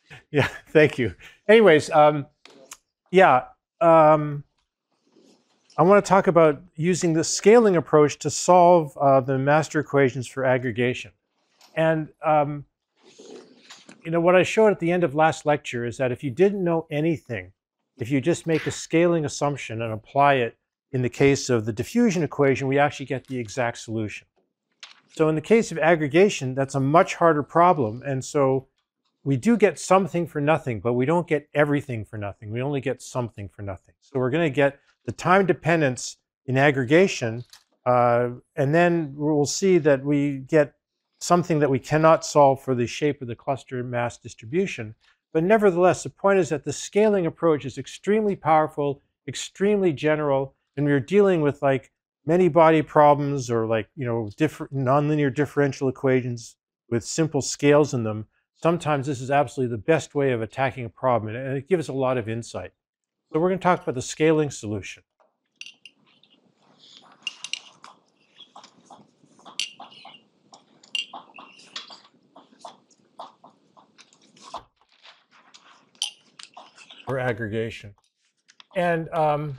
Yeah, thank you. Anyways, yeah, um, I want to talk about using the scaling approach to solve the master equations for aggregation. And what I showed at the end of last lecture is that if you didn't know anything, if you just make a scaling assumption and apply it in the case of the diffusion equation, we actually get the exact solution. So in the case of aggregation, that's a much harder problem. And so we do get something for nothing, but we don't get everything for nothing. We only get something for nothing. So we're going to get the time dependence in aggregation, and then we'll see that we get something that we cannot solve for the shape of the cluster mass distribution. But nevertheless, the point is that the scaling approach is extremely powerful, extremely general, and we're dealing with like many body problems or like, different nonlinear differential equations with simple scales in them. Sometimes this is absolutely the best way of attacking a problem, and it gives us a lot of insight. So we're going to talk about the scaling solution. For aggregation. And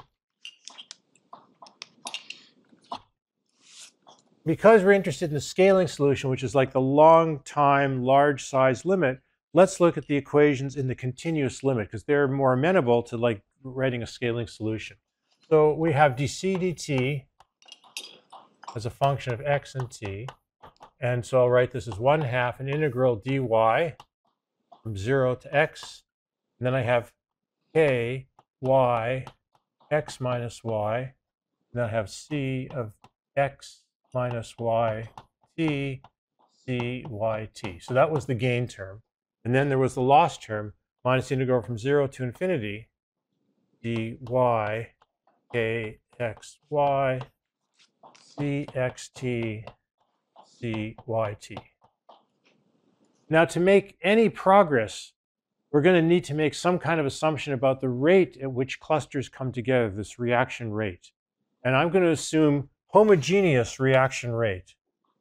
because we're interested in the scaling solution, which is like the long time, large size limit, let's look at the equations in the continuous limit because they're more amenable to like writing a scaling solution. So we have dc dt as a function of x and t. And so I'll write this as 1/2 an integral dy from 0 to x. And then I have k y x minus y. And then I have c of x minus y t c y t. So that was the gain term. And then there was the loss term minus the integral from 0 to infinity dy k x y c x t c y t. Now, to make any progress, we're going to need to make some kind of assumption about the rate at which clusters come together, this reaction rate. And I'm going to assume homogeneous reaction rate.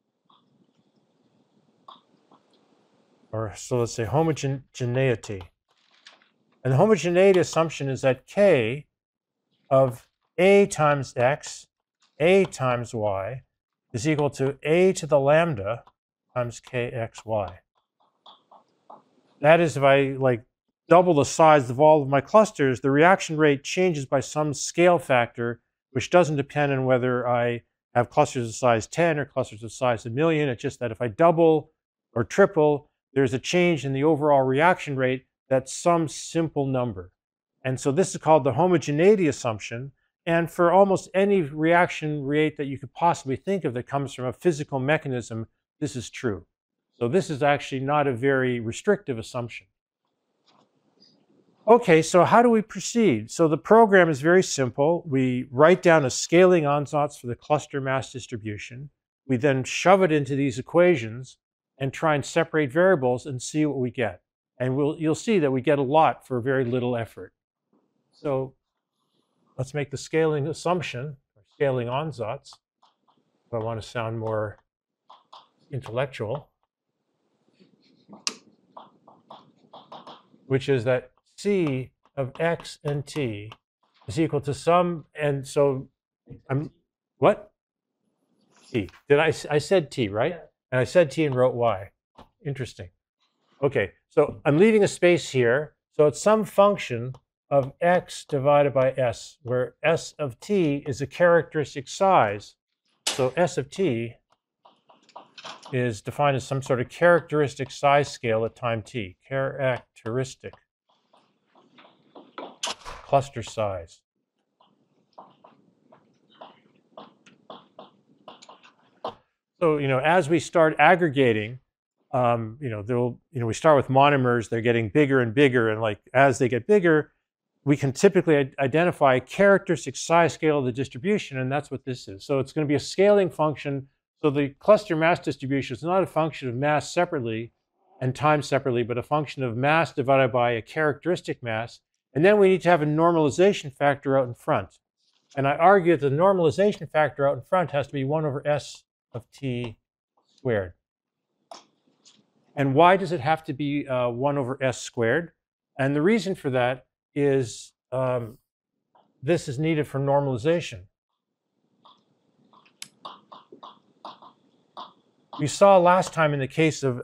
Or so let's say homogeneity. And the homogeneity assumption is that k of a times x, a times y, is equal to a to the lambda times kxy. That is, if I like double the size of all of my clusters, the reaction rate changes by some scale factor, which doesn't depend on whether I have clusters of size 10 or clusters of size 1,000,000. It's just that if I double or triple, there's a change in the overall reaction rate that's some simple number. And so this is called the homogeneity assumption. And for almost any reaction rate that you could possibly think of that comes from a physical mechanism, this is true. So this is actually not a very restrictive assumption. Okay, so how do we proceed? So the program is very simple. We write down a scaling ansatz for the cluster mass distribution. We then shove it into these equations and try and separate variables and see what we get. And you'll see that we get a lot for very little effort. So let's make the scaling assumption, or scaling ansatz, if I want to sound more intellectual, which is that c of x and t is equal to some, and so I'm, what? T. I said t, right? Yeah. And I said t and wrote y. Interesting. Okay, so I'm leaving a space here. So it's some function of x divided by s, where s of t is a characteristic size. So s of t is defined as some sort of characteristic size scale at time t, characteristic cluster size. So, as we start aggregating, we start with monomers, they're getting bigger and bigger, and like as they get bigger, we can typically identify a characteristic size scale of the distribution, and that's what this is. So it's going to be a scaling function. So the cluster mass distribution is not a function of mass separately and time separately, but a function of mass divided by a characteristic mass. And then we need to have a normalization factor out in front. And I argue that the normalization factor out in front has to be 1 over s of t squared. And why does it have to be 1 over s squared? And the reason for that is this is needed for normalization. We saw last time in the case of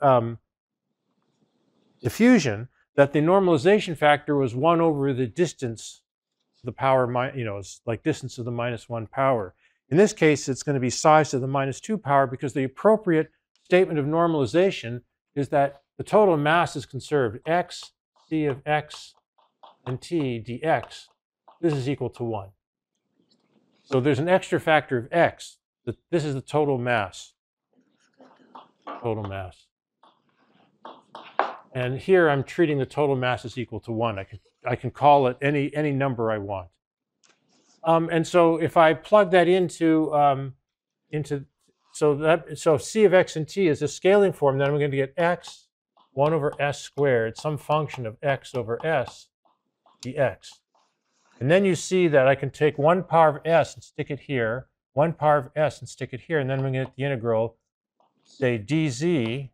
diffusion that the normalization factor was 1 over the distance to the power, it's like distance to the -1 power. In this case, it's going to be size to the -2 power because the appropriate statement of normalization is that the total mass is conserved. X, c of x, and t dx, this is equal to 1. So there's an extra factor of x. This is the total mass. Total mass. And here I'm treating the total mass as equal to 1. I can call it any number I want. And so if I plug that into so c of x and t is a scaling form, then I'm going to get x 1 over s squared, some function of x over s dx. And then you see that I can take 1 power of s and stick it here, 1 power of s and stick it here, and then I'm going to get the integral, say dz,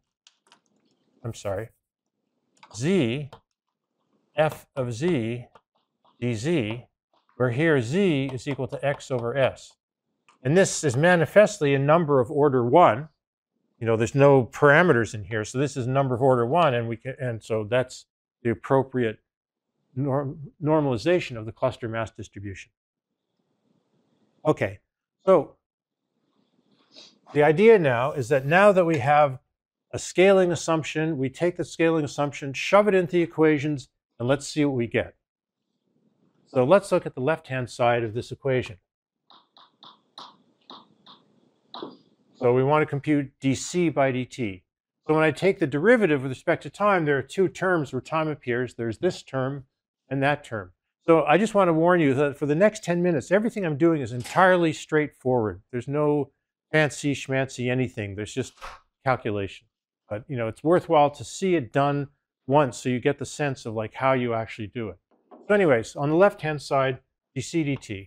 z f of z dz, where here z is equal to x over s. And this is manifestly a number of order 1. There's no parameters in here, so this is a number of order 1, and so that's the appropriate normalization of the cluster mass distribution. Okay, so the idea now is that we have a scaling assumption, we take the scaling assumption, shove it into the equations, and let's see what we get. So let's look at the left-hand side of this equation. So we want to compute dc by dt. So when I take the derivative with respect to time, there are 2 terms where time appears. There's this term and that term. So I just want to warn you that for the next 10 minutes, everything I'm doing is entirely straightforward. There's no fancy schmancy anything. There's just calculation. But it's worthwhile to see it done once so you get the sense of like how you actually do it. So anyways, on the left-hand side, dc dt.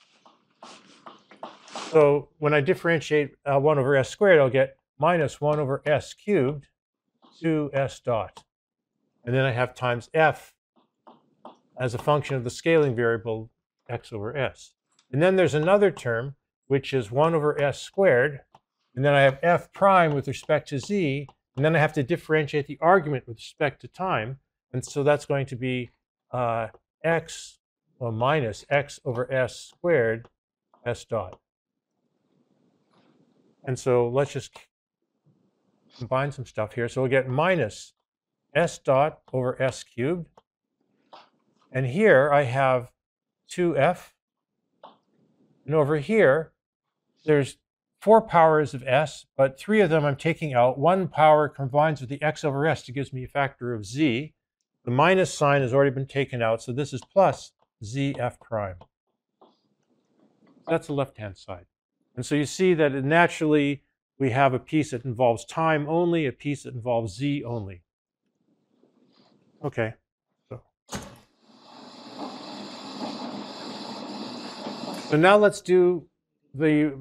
So when I differentiate 1 over s squared, I'll get minus 1 over s cubed 2s dot. And then I have times f as a function of the scaling variable x over s. And then there's another term, which is 1 over s squared. And then I have f prime with respect to z. And then I have to differentiate the argument with respect to time. And so that's going to be minus x over s squared s dot. And so let's just combine some stuff here. So we'll get minus s dot over s cubed. And here I have 2f. And over here, there's 4 powers of s, but 3 of them I'm taking out. 1 power combines with the x over s to gives me a factor of z. The minus sign has already been taken out, so this is plus zf prime. That's the left-hand side. And so you see that naturally we have a piece that involves time only, a piece that involves z only. Okay. So now let's do the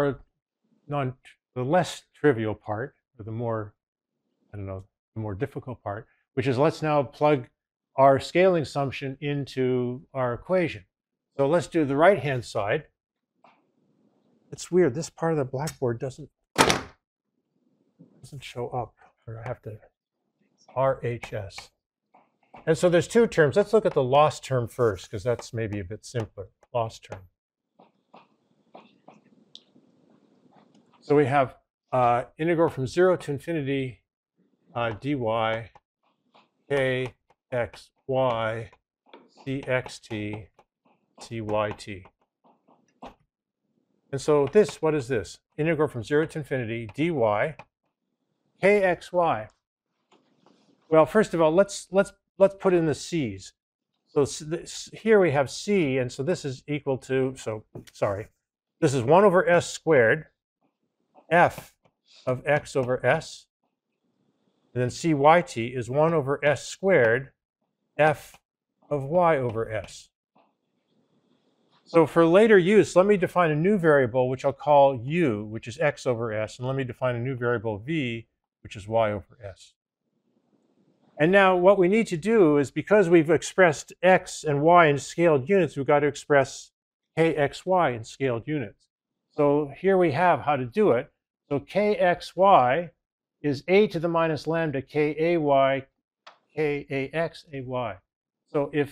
less trivial part, or the more difficult part, which is let's now plug our scaling assumption into our equation. So let's do the right-hand side. It's weird, this part of the blackboard doesn't show up, or I have to RHS. And so there's 2 terms. Let's look at the loss term first, because that's maybe a bit simpler. Loss term. So we have integral from 0 to infinity dy k x y cxt cyt. And so this, what is this? Integral from 0 to infinity dy kxy. Well, first of all, let's put in the c's. So here we have c, and so this is equal to, this is 1 over s squared, f of x over s, and then cyt is 1 over s squared, f of y over s. So for later use, let me define a new variable, which I'll call u, which is x over s, and let me define a new variable v, which is y over s. And now what we need to do is, because we've expressed x and y in scaled units, we've got to express kxy in scaled units. So here we have how to do it. So kxy is a to the minus lambda kay kax ay. So if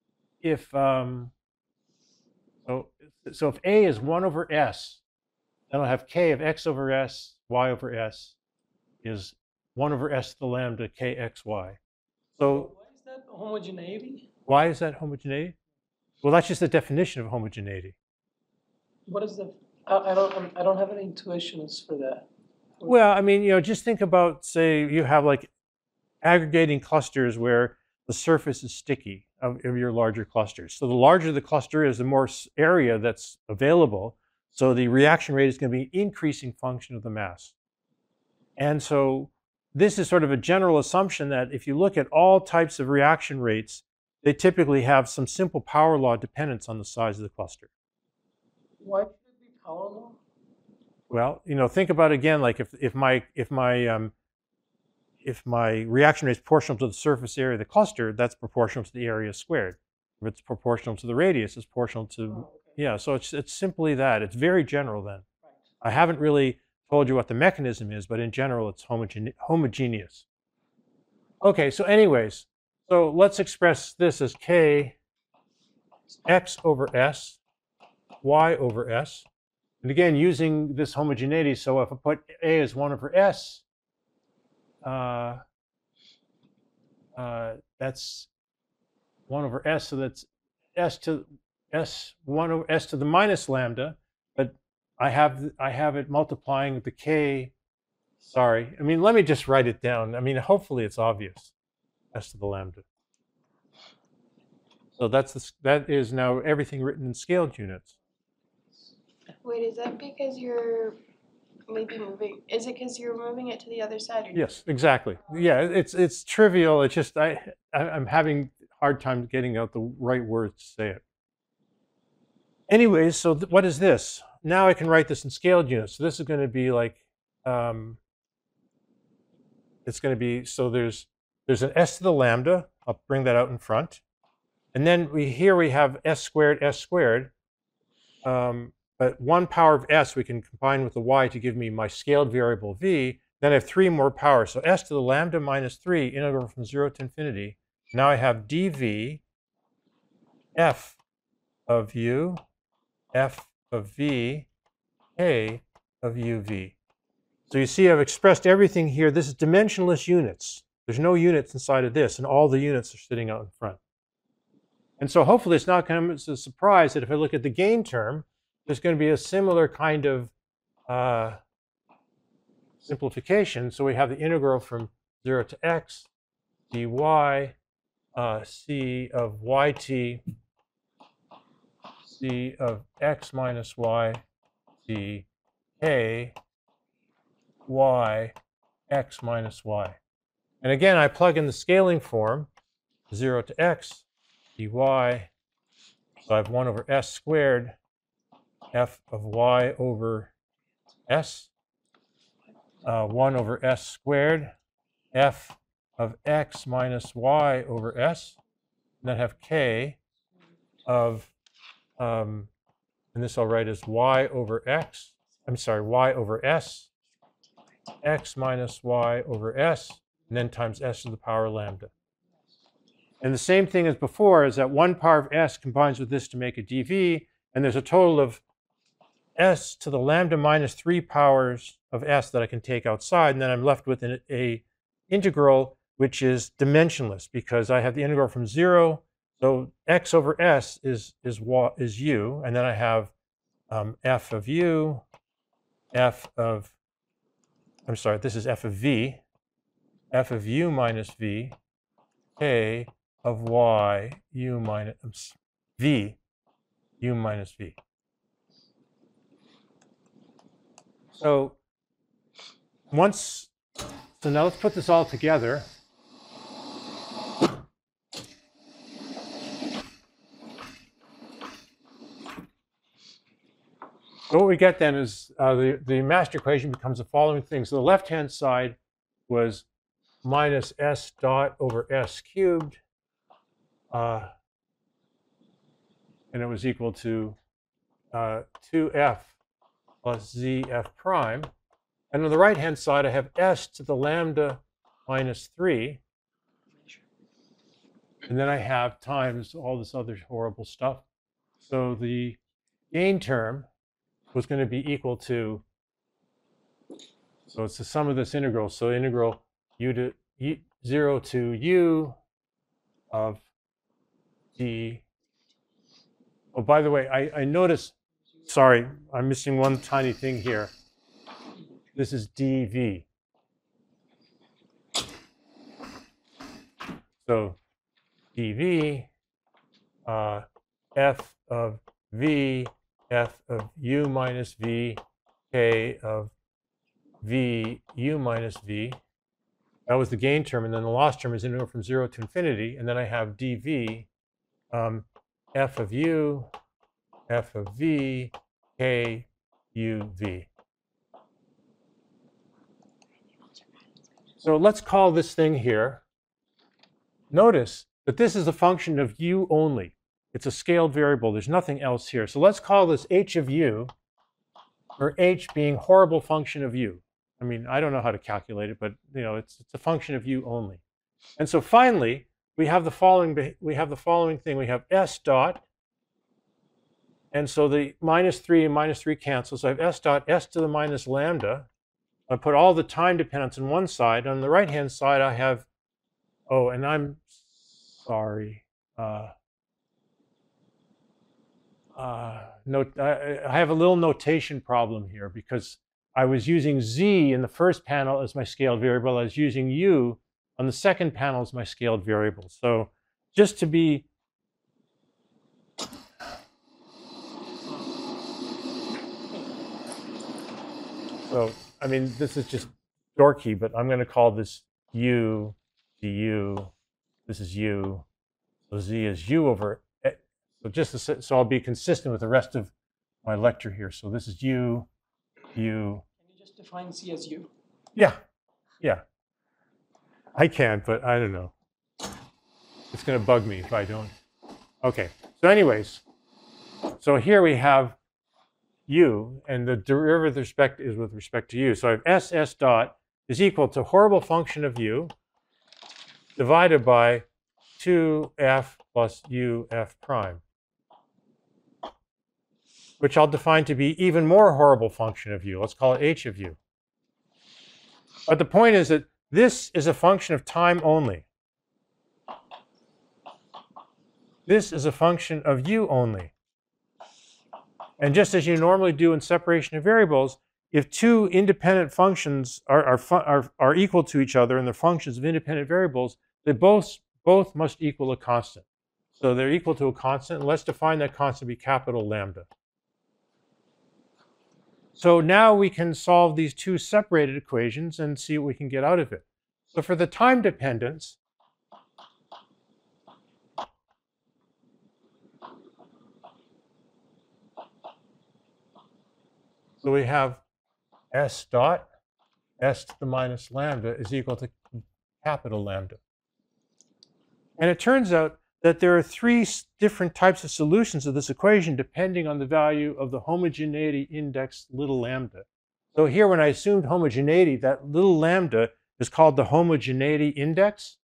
a is 1 over s, then I'll have k of x over s, y over s is 1 over s to the lambda kxy. So why is that homogeneity? Why is that homogeneity? Well, that's just the definition of homogeneity. What is the? I don't have any intuitions for that. Well, I mean, just think about, say, you have like aggregating clusters where the surface is sticky of your larger clusters. So the larger the cluster is, the more area that's available. So the reaction rate is going to be an increasing function of the mass. And so this is sort of a general assumption that if you look at all types of reaction rates, they typically have some simple power law dependence on the size of the cluster. Why should it be power law? Well, think about it again, like if my reaction rate is proportional to the surface area of the cluster, that's proportional to the area squared. If it's proportional to the radius, it's proportional to, okay. Yeah, so it's simply that. It's very general then. Right. I haven't really told you what the mechanism is, but in general, it's homogeneous. Okay, so anyways, so let's express this as k x over s, y over s. And again, using this homogeneity, so if I put a as 1 over s, that's 1 over s, so that's s1 over s to the minus lambda, but I have it multiplying the k. Sorry, I mean, let me just write it down. I mean, hopefully it's obvious. S to the lambda. So that is now everything written in scaled units. Wait, is that because you're maybe moving? Is it because you're moving it to the other side? Yes, exactly. Yeah, it's trivial. It's just I'm having a hard time getting out the right words to say it. Anyways, so what is this? Now I can write this in scaled units. So this is going to be like, it's going to be, so there's an s to the lambda. I'll bring that out in front. And then here we have s squared. But 1 power of s we can combine with the y to give me my scaled variable v. Then I have 3 more powers. So s to the lambda minus 3, integral from 0 to infinity. Now I have dv f of u, f of v, k of uv. So you see I've expressed everything here. This is dimensionless units. There's no units inside of this, and all the units are sitting out in front. And so hopefully it's not going to be a surprise that if I look at the gain term, there's going to be a similar kind of simplification. So we have the integral from 0 to x dy c of yt c of x minus y d k y x minus y. And again, I plug in the scaling form, 0 to x dy. So I have 1 over s squared f of y over s, 1 over s squared, f of x minus y over s, and then have k of, and this I'll write as y over x, y over s, x minus y over s, and then times s to the power lambda. And the same thing as before is that 1 power of s combines with this to make a dv, and there's a total of s to the lambda minus 3 powers of s that I can take outside, and then I'm left with an integral which is dimensionless because I have the integral from 0, so x over s is u, and then I have f of u, this is f of v, f of u minus v, k of y u minus v, u minus v. So now let's put this all together. So what we get then is the master equation becomes the following thing. So the left-hand side was minus S dot over S cubed. And it was equal to 2F plus ZF prime. And on the right-hand side, I have S to the lambda minus 3. And then I have times all this other horrible stuff. So the gain term was going to be equal to, so it's the sum of this integral. So integral u to 0 to u of d. Oh, by the way, I noticed, sorry, I'm missing one tiny thing here. This is dv. So dv, f of v, f of u minus v, k of v u minus v. That was the gain term, and then the loss term is integral from 0 to infinity, and then I have dv, f of u, f of v, k u v. So let's call this thing here. Notice that this is a function of u only. It's a scaled variable. There's nothing else here. So let's call this h of u, or h being horrible function of u. I mean, I don't know how to calculate it, but it's a function of u only. And so finally, we have the following thing. We have s dot, and so the minus 3 and minus 3 cancel. So I have s dot s to the minus lambda. I put all the time dependence on one side. On the right-hand side, I have, oh, and I'm sorry. I have a little notation problem here because I was using z in the first panel as my scaled variable. I was using u on the second panel as my scaled variable. So just to be I mean, this is just dorky, but I'm going to call this u du. This is u. So z is u over. So I'll be consistent with the rest of my lecture here. So this is u. Can you just define C as u? Yeah. I can, but I don't know. It's going to bug me if I don't. Okay. So anyways, so here we have u, and the derivative is with respect to u. So I have s dot is equal to horrible function of u divided by 2f plus uf prime, which I'll define to be even more horrible function of u. Let's call it h of u. But the point is that this is a function of time only. This is a function of u only. And just as you normally do in separation of variables, if two independent functions are equal to each other and they're functions of independent variables, they both must equal a constant. So they're equal to a constant, and let's define that constant to be capital lambda. So now we can solve these two separated equations and see what we can get out of it. So for the time dependence, so we have s dot, s to the minus lambda is equal to capital lambda. And it turns out that there are three different types of solutions of this equation depending on the value of the homogeneity index little lambda. So here when I assumed homogeneity, that little lambda is called the homogeneity index.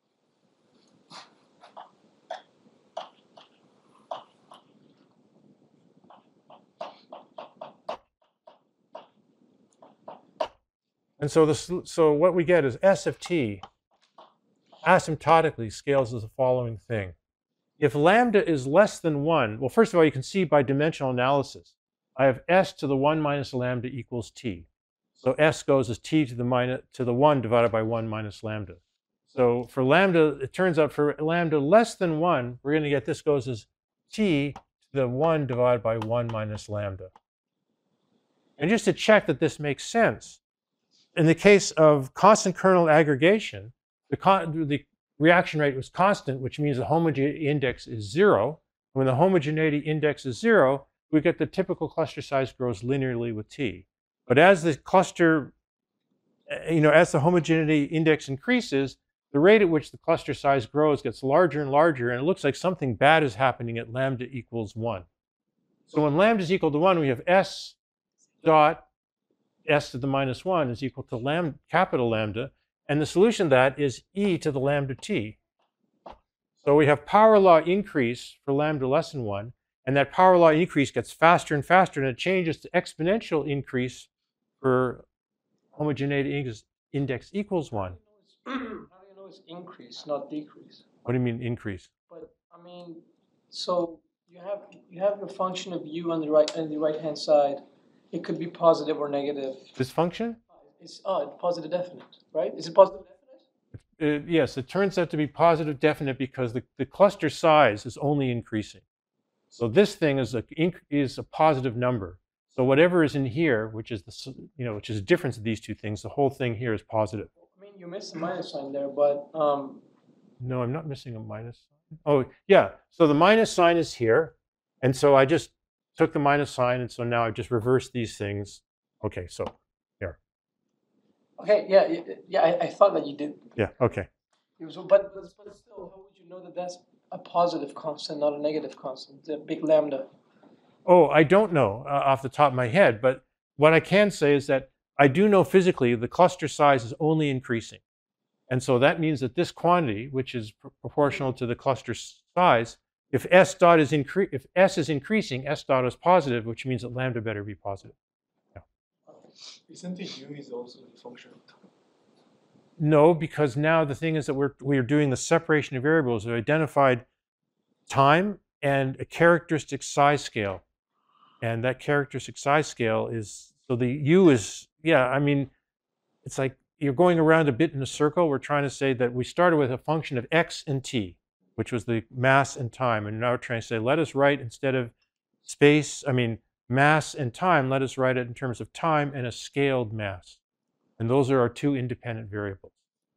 And so what we get is S of t asymptotically scales as the following thing. If lambda is less than 1, well, first of all, you can see by dimensional analysis, I have s to the 1 minus lambda equals t. So s goes as t to the 1 divided by 1 minus lambda. So for lambda, it turns out for lambda less than 1, we're going to get this goes as t to the 1 divided by 1 minus lambda. And just to check that this makes sense, in the case of constant kernel aggregation, the reaction rate was constant, which means the homogeneity index is 0. When the homogeneity index is 0, we get the typical cluster size grows linearly with t. But as the cluster as the homogeneity index increases, the rate at which the cluster size grows gets larger and larger, and it looks like something bad is happening at lambda equals 1. So when lambda is equal to 1, we have S dot S to the minus 1 is equal to capital lambda, and the solution to that is e to the lambda t. So we have power law increase for lambda less than 1, and that power law increase gets faster and faster, and it changes to exponential increase for homogeneity index equals 1. How do you know it's increase, not decrease? What do you mean increase? But I mean, so you have your function of u on the right hand side. It could be positive or negative. This function? It's positive definite, right? Is it positive definite? Yes, it turns out to be positive definite because the cluster size is only increasing. So this thing is a positive number. So whatever is in here, which is which is a difference of these two things, the whole thing here is positive. I mean, you missed the minus sign there, but no, I'm not missing a minus sign. Oh, yeah. So the minus sign is here, and so I just took the minus sign, and so now I've just reversed these things. Okay, so here. Okay, yeah. I thought that you did. Yeah. Okay. But still, how would you know that that's a positive constant, not a negative constant? The big lambda. Oh, I don't know off the top of my head, but what I can say is that I do know physically the cluster size is only increasing. And so that means that this quantity, which is proportional to the cluster size, if S is increasing, S dot is positive, which means that lambda better be positive. Yeah. Isn't it u is also a function of time? No, because now the thing is that we're doing the separation of variables. We've identified time and a characteristic size scale. And that characteristic size scale is, so the u is, I mean, it's like you're going around a bit in a circle. We're trying to say that we started with a function of x and t, which was the mass and time. And now we're trying to say, let us write instead of mass and time, let us write it in terms of time and a scaled mass. And those are our two independent variables.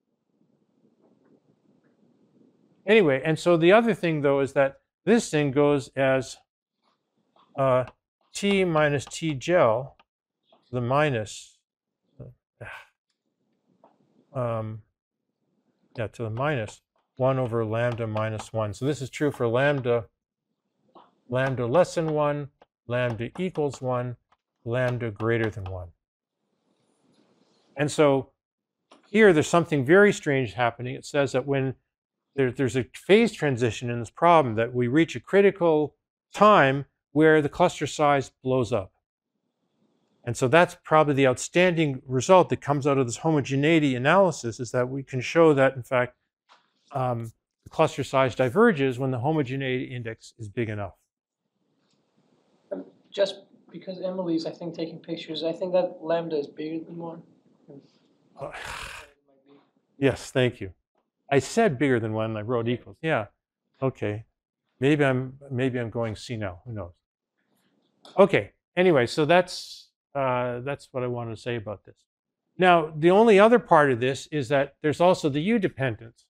Anyway, and so the other thing, though, is that this thing goes as T minus T gel to the minus, to the minus 1 over lambda minus 1. So this is true for lambda less than 1, lambda equals 1, lambda greater than 1. And so here there's something very strange happening. It says that when there's a phase transition in this problem, that we reach a critical time where the cluster size blows up. And so that's probably the outstanding result that comes out of this homogeneity analysis, is that we can show that, in fact, the cluster size diverges when the homogeneity index is big enough. Just because Emily's, I think, taking pictures, I think that lambda is bigger than 1. Yes, thank you. I said bigger than 1, I wrote equals. Yeah, okay. Maybe I'm going senile, who knows? Okay, anyway, so that's what I wanted to say about this. Now, the only other part of this is that there's also the U dependence.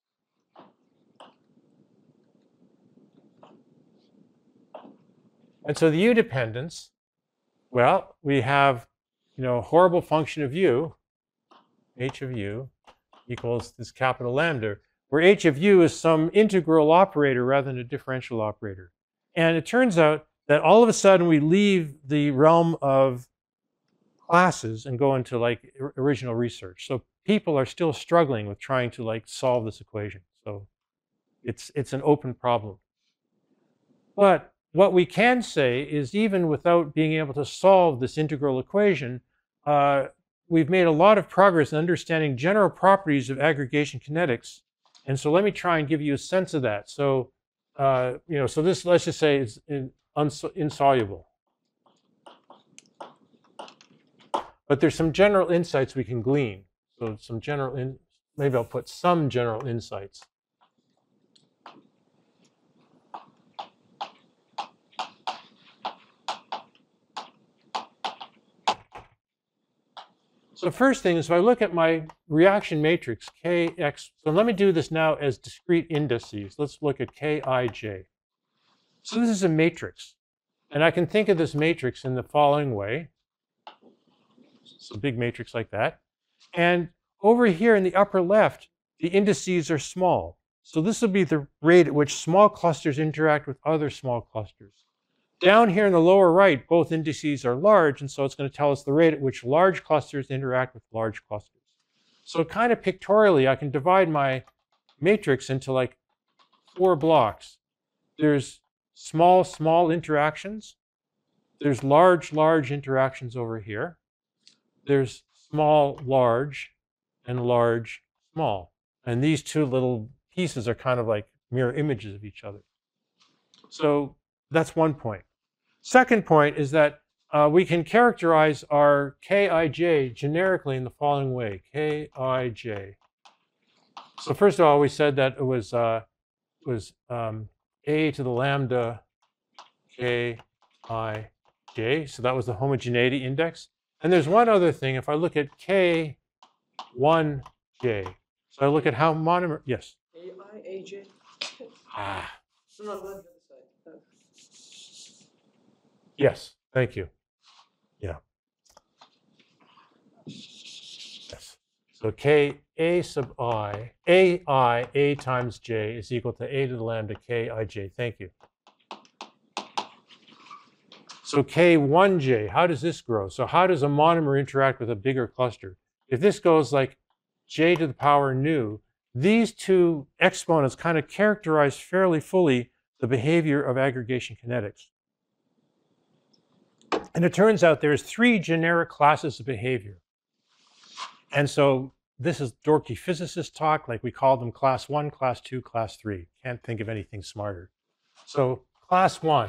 And so the U dependence, well, we have, a horrible function of U, h of U equals this capital lambda, where h of U is some integral operator rather than a differential operator. And it turns out that all of a sudden we leave the realm of classes and go into original research. So people are still struggling with trying to solve this equation. So it's an open problem. But what we can say is, even without being able to solve this integral equation, we've made a lot of progress in understanding general properties of aggregation kinetics. And so let me try and give you a sense of that. So, so this, let's just say, is insoluble. But there's some general insights we can glean. So maybe I'll put some general insights. So the first thing is, if I look at my reaction matrix, Kx, so let me do this now as discrete indices. Let's look at Kij. So this is a matrix. And I can think of this matrix in the following way. It's a big matrix like that. And over here in the upper left, the indices are small. So this will be the rate at which small clusters interact with other small clusters. Down here in the lower right, both indices are large, and so it's going to tell us the rate at which large clusters interact with large clusters. So kind of pictorially, I can divide my matrix into like 4 blocks. There's small, small interactions. There's large, large interactions over here. There's small, large, and large, small. And these two little pieces are kind of like mirror images of each other. So that's one point. Second point is that we can characterize our Kij generically in the following way, Kij. So first of all, we said that it was a to the lambda Kij. So that was the homogeneity index. And there's one other thing. If I look at K1J, so I look at how monomer, yes? AIAJ? Ah. No, no, on the other side. Yes, thank you. Yeah. Yes. So K A sub I, A times J is equal to A to the lambda Kij. Thank you. So K1J, how does this grow? So how does a monomer interact with a bigger cluster? If this goes like J to the power nu, these two exponents kind of characterize fairly fully the behavior of aggregation kinetics. And it turns out there's 3 generic classes of behavior. And so this is dorky physicist talk, like we call them class 1, class 2, class 3. Can't think of anything smarter. So class 1.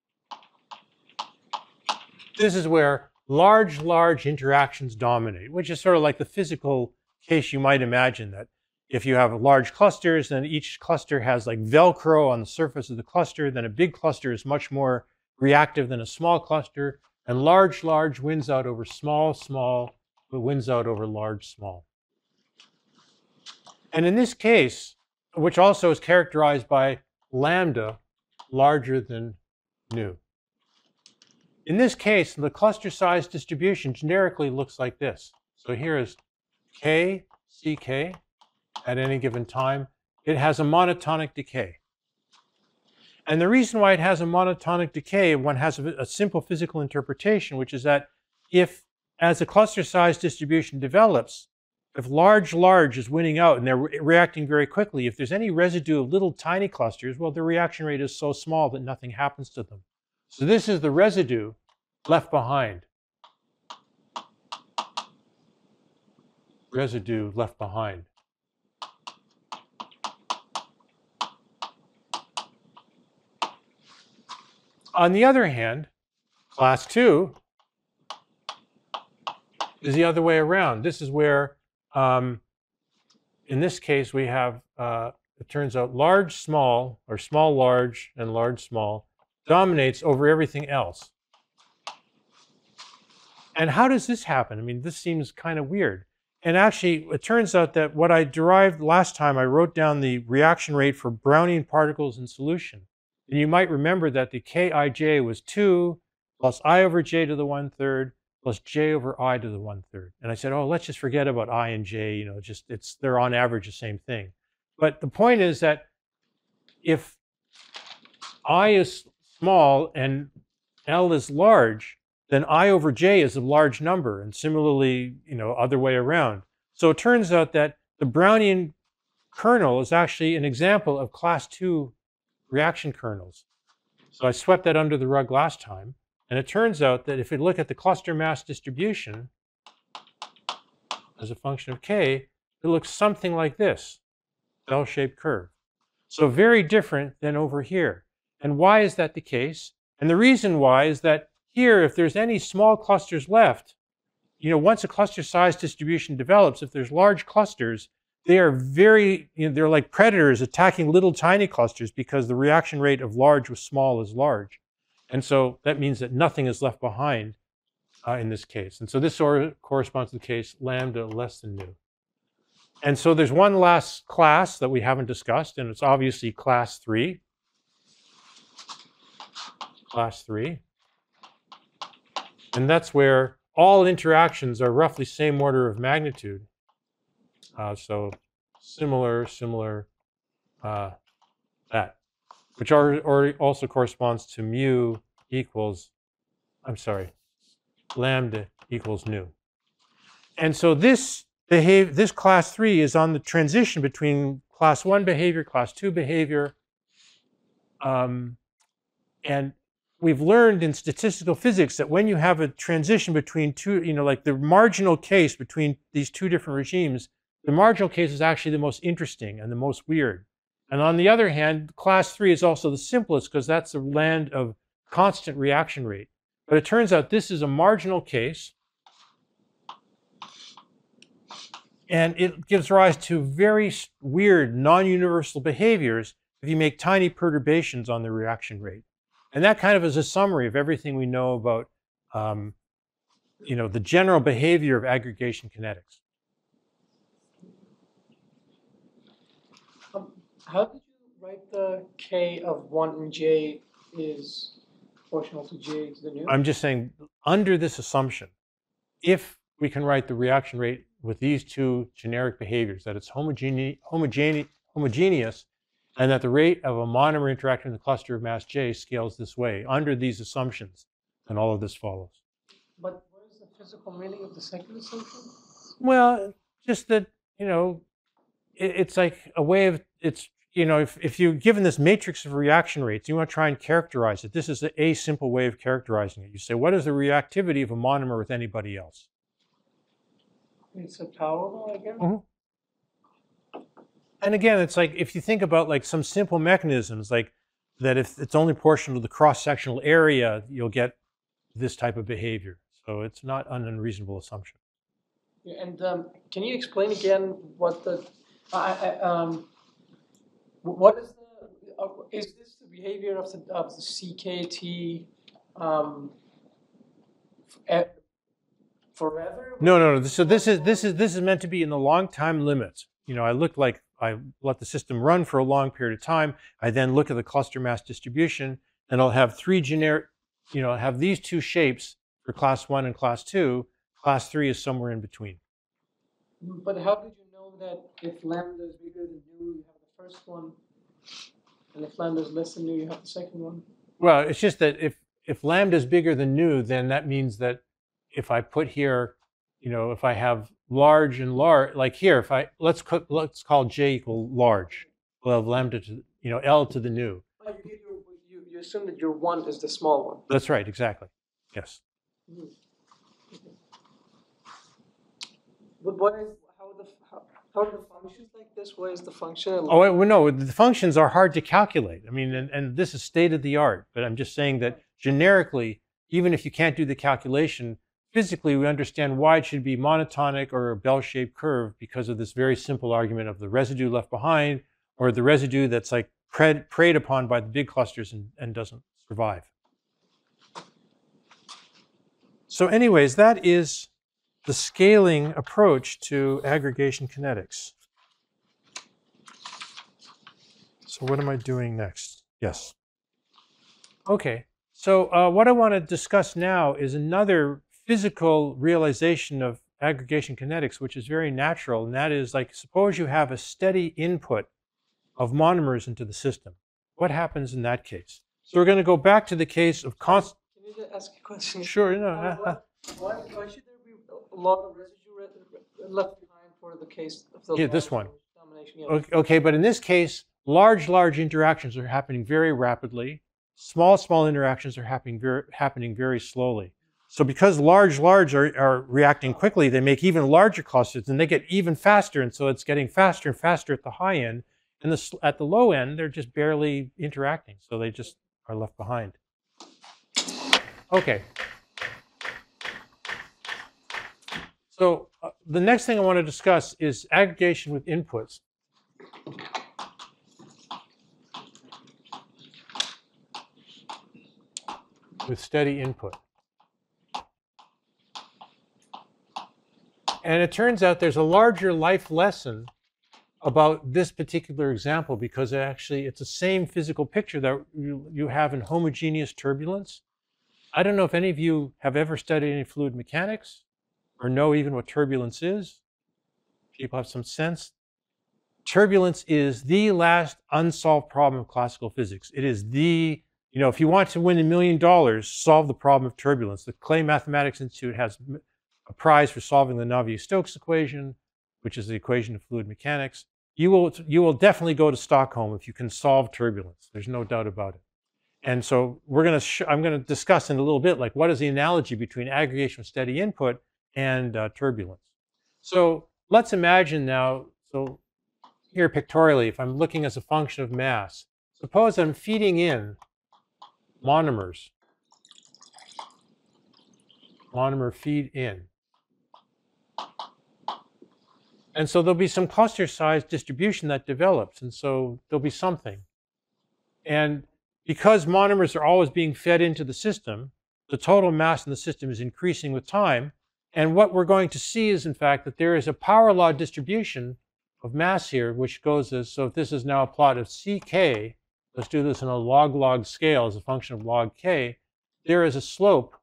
This is where large, large interactions dominate, which is sort of like the physical case you might imagine, that if you have large clusters, then each cluster has like Velcro on the surface of the cluster, then a big cluster is much more reactive than a small cluster, and large, large wins out over small, small, but wins out over large, small. And in this case, which also is characterized by lambda larger than nu. In this case, the cluster size distribution generically looks like this. So here is K, Ck at any given time. It has a monotonic decay. And the reason why it has a monotonic decay, one has a simple physical interpretation, which is that if, as the cluster size distribution develops, if large, large is winning out and they're reacting very quickly, if there's any residue of little tiny clusters, well, the reaction rate is so small that nothing happens to them. So this is the residue left behind. Residue left behind. On the other hand, class 2 is the other way around. This is where, in this case, we have, it turns out large, small, or small, large, and large, small dominates over everything else. And how does this happen? I mean, this seems kind of weird. And actually, it turns out that what I derived last time, I wrote down the reaction rate for Brownian particles in solution. And you might remember that the Kij was 2 plus I over j to the 1/3 plus j over I to the 1/3. And I said, oh, let's just forget about I and j, they're on average the same thing. But the point is that if I is small and L is large, then I over j is a large number, and similarly, other way around. So it turns out that the Brownian kernel is actually an example of class 2 reaction kernels. So I swept that under the rug last time, and it turns out that if we look at the cluster mass distribution as a function of k, it looks something like this, bell-shaped curve. So very different than over here. And why is that the case? And the reason why is that here, if there's any small clusters left, once a cluster size distribution develops, if there's large clusters, they are very, they're like predators attacking little tiny clusters because the reaction rate of large with small is large. And so that means that nothing is left behind in this case. And so this corresponds to the case lambda less than nu. And so there's one last class that we haven't discussed, and it's obviously class 3. Class 3. And that's where all interactions are roughly same order of magnitude. So similar, that, which also corresponds to mu equals, lambda equals nu. And so this class 3 is on the transition between class 1 behavior, class 2 behavior. And we've learned in statistical physics that when you have a transition between two, like the marginal case between these two different regimes, the marginal case is actually the most interesting and the most weird. And on the other hand, class 3 is also the simplest because that's the land of constant reaction rate. But it turns out this is a marginal case. And it gives rise to very weird non-universal behaviors if you make tiny perturbations on the reaction rate. And that kind of is a summary of everything we know about the general behavior of aggregation kinetics. How did you write the K of 1 and J is proportional to J to the nu? I'm just saying, under this assumption, if we can write the reaction rate with these two generic behaviors, that it's homogeneous, and that the rate of a monomer interacting with a cluster of mass J scales this way, under these assumptions, then all of this follows. But what is the physical meaning of the second assumption? Well, just that, it's like a way of, if you're given this matrix of reaction rates, you want to try and characterize it. This is a simple way of characterizing it. You say, what is the reactivity of a monomer with anybody else? It's a power law again? Mm-hmm. And again, it's like, if you think about like some simple mechanisms, like that if it's only proportional to the cross-sectional area, you'll get this type of behavior. So it's not an unreasonable assumption. Yeah, and can you explain again what the, what is the, is this the behavior of the CKT forever? No. So this is meant to be in the long time limits. I let the system run for a long period of time. I then look at the cluster mass distribution, and I'll have three generic, have these two shapes for class 1 and class 2. Class 3 is somewhere in between. But how did you know that if lambda is bigger than nu, you have the first one, and if lambda is less than nu, you have the second one? Well, it's just that if lambda is bigger than nu, then that means that if I put here, if I have large and large, like here, let's call J equal large. We'll have lambda to, L to the nu. Oh, you assume that your 1 is the small one. That's right, exactly. Yes. Mm-hmm. But how are the functions like this? What is the function? Oh, well, no, the functions are hard to calculate. I mean, and this is state of the art, but I'm just saying that generically, even if you can't do the calculation, physically we understand why it should be monotonic or a bell-shaped curve because of this very simple argument of the residue left behind, or the residue that's like preyed upon by the big clusters and doesn't survive. So anyways, that is the scaling approach to aggregation kinetics. So what am I doing next? Yes. Okay, so what I want to discuss now is another physical realization of aggregation kinetics, which is very natural, and that is, like, suppose you have a steady input of monomers into the system. What happens in that case? So we're going to go back to the case of constant. Can you ask a question? Sure. Why should there be a lot of residue left behind for the case of the this one? Domination? Yeah. Okay, but in this case, large interactions are happening very rapidly. Small interactions are happening very slowly. So because large are reacting quickly, they make even larger clusters, and they get even faster, and so it's getting faster and faster at the high end. And at the low end, they're just barely interacting, so they just are left behind. Okay. So the next thing I want to discuss is aggregation with inputs. With steady input. And it turns out there's a larger life lesson about this particular example, because it's the same physical picture that you have in homogeneous turbulence. I don't know if any of you have ever studied any fluid mechanics or know even what turbulence is. People have some sense. Turbulence is the last unsolved problem of classical physics. It is the, if you want to win $1 million, solve the problem of turbulence. The Clay Mathematics Institute has a prize for solving the Navier-Stokes equation, which is the equation of fluid mechanics. You will definitely go to Stockholm if you can solve turbulence. There's no doubt about it. And so I'm going to discuss in a little bit, like, what is the analogy between aggregation with steady input and turbulence. So let's imagine now, so here pictorially, if I'm looking as a function of mass, suppose I'm feeding in monomers. Monomer feed in. And so there'll be some cluster size distribution that develops, and so there'll be something. And because monomers are always being fed into the system, the total mass in the system is increasing with time. And what we're going to see is, in fact, that there is a power law distribution of mass here, which goes as, so if this is now a plot of Ck, let's do this in a log-log scale as a function of log k, there is a slope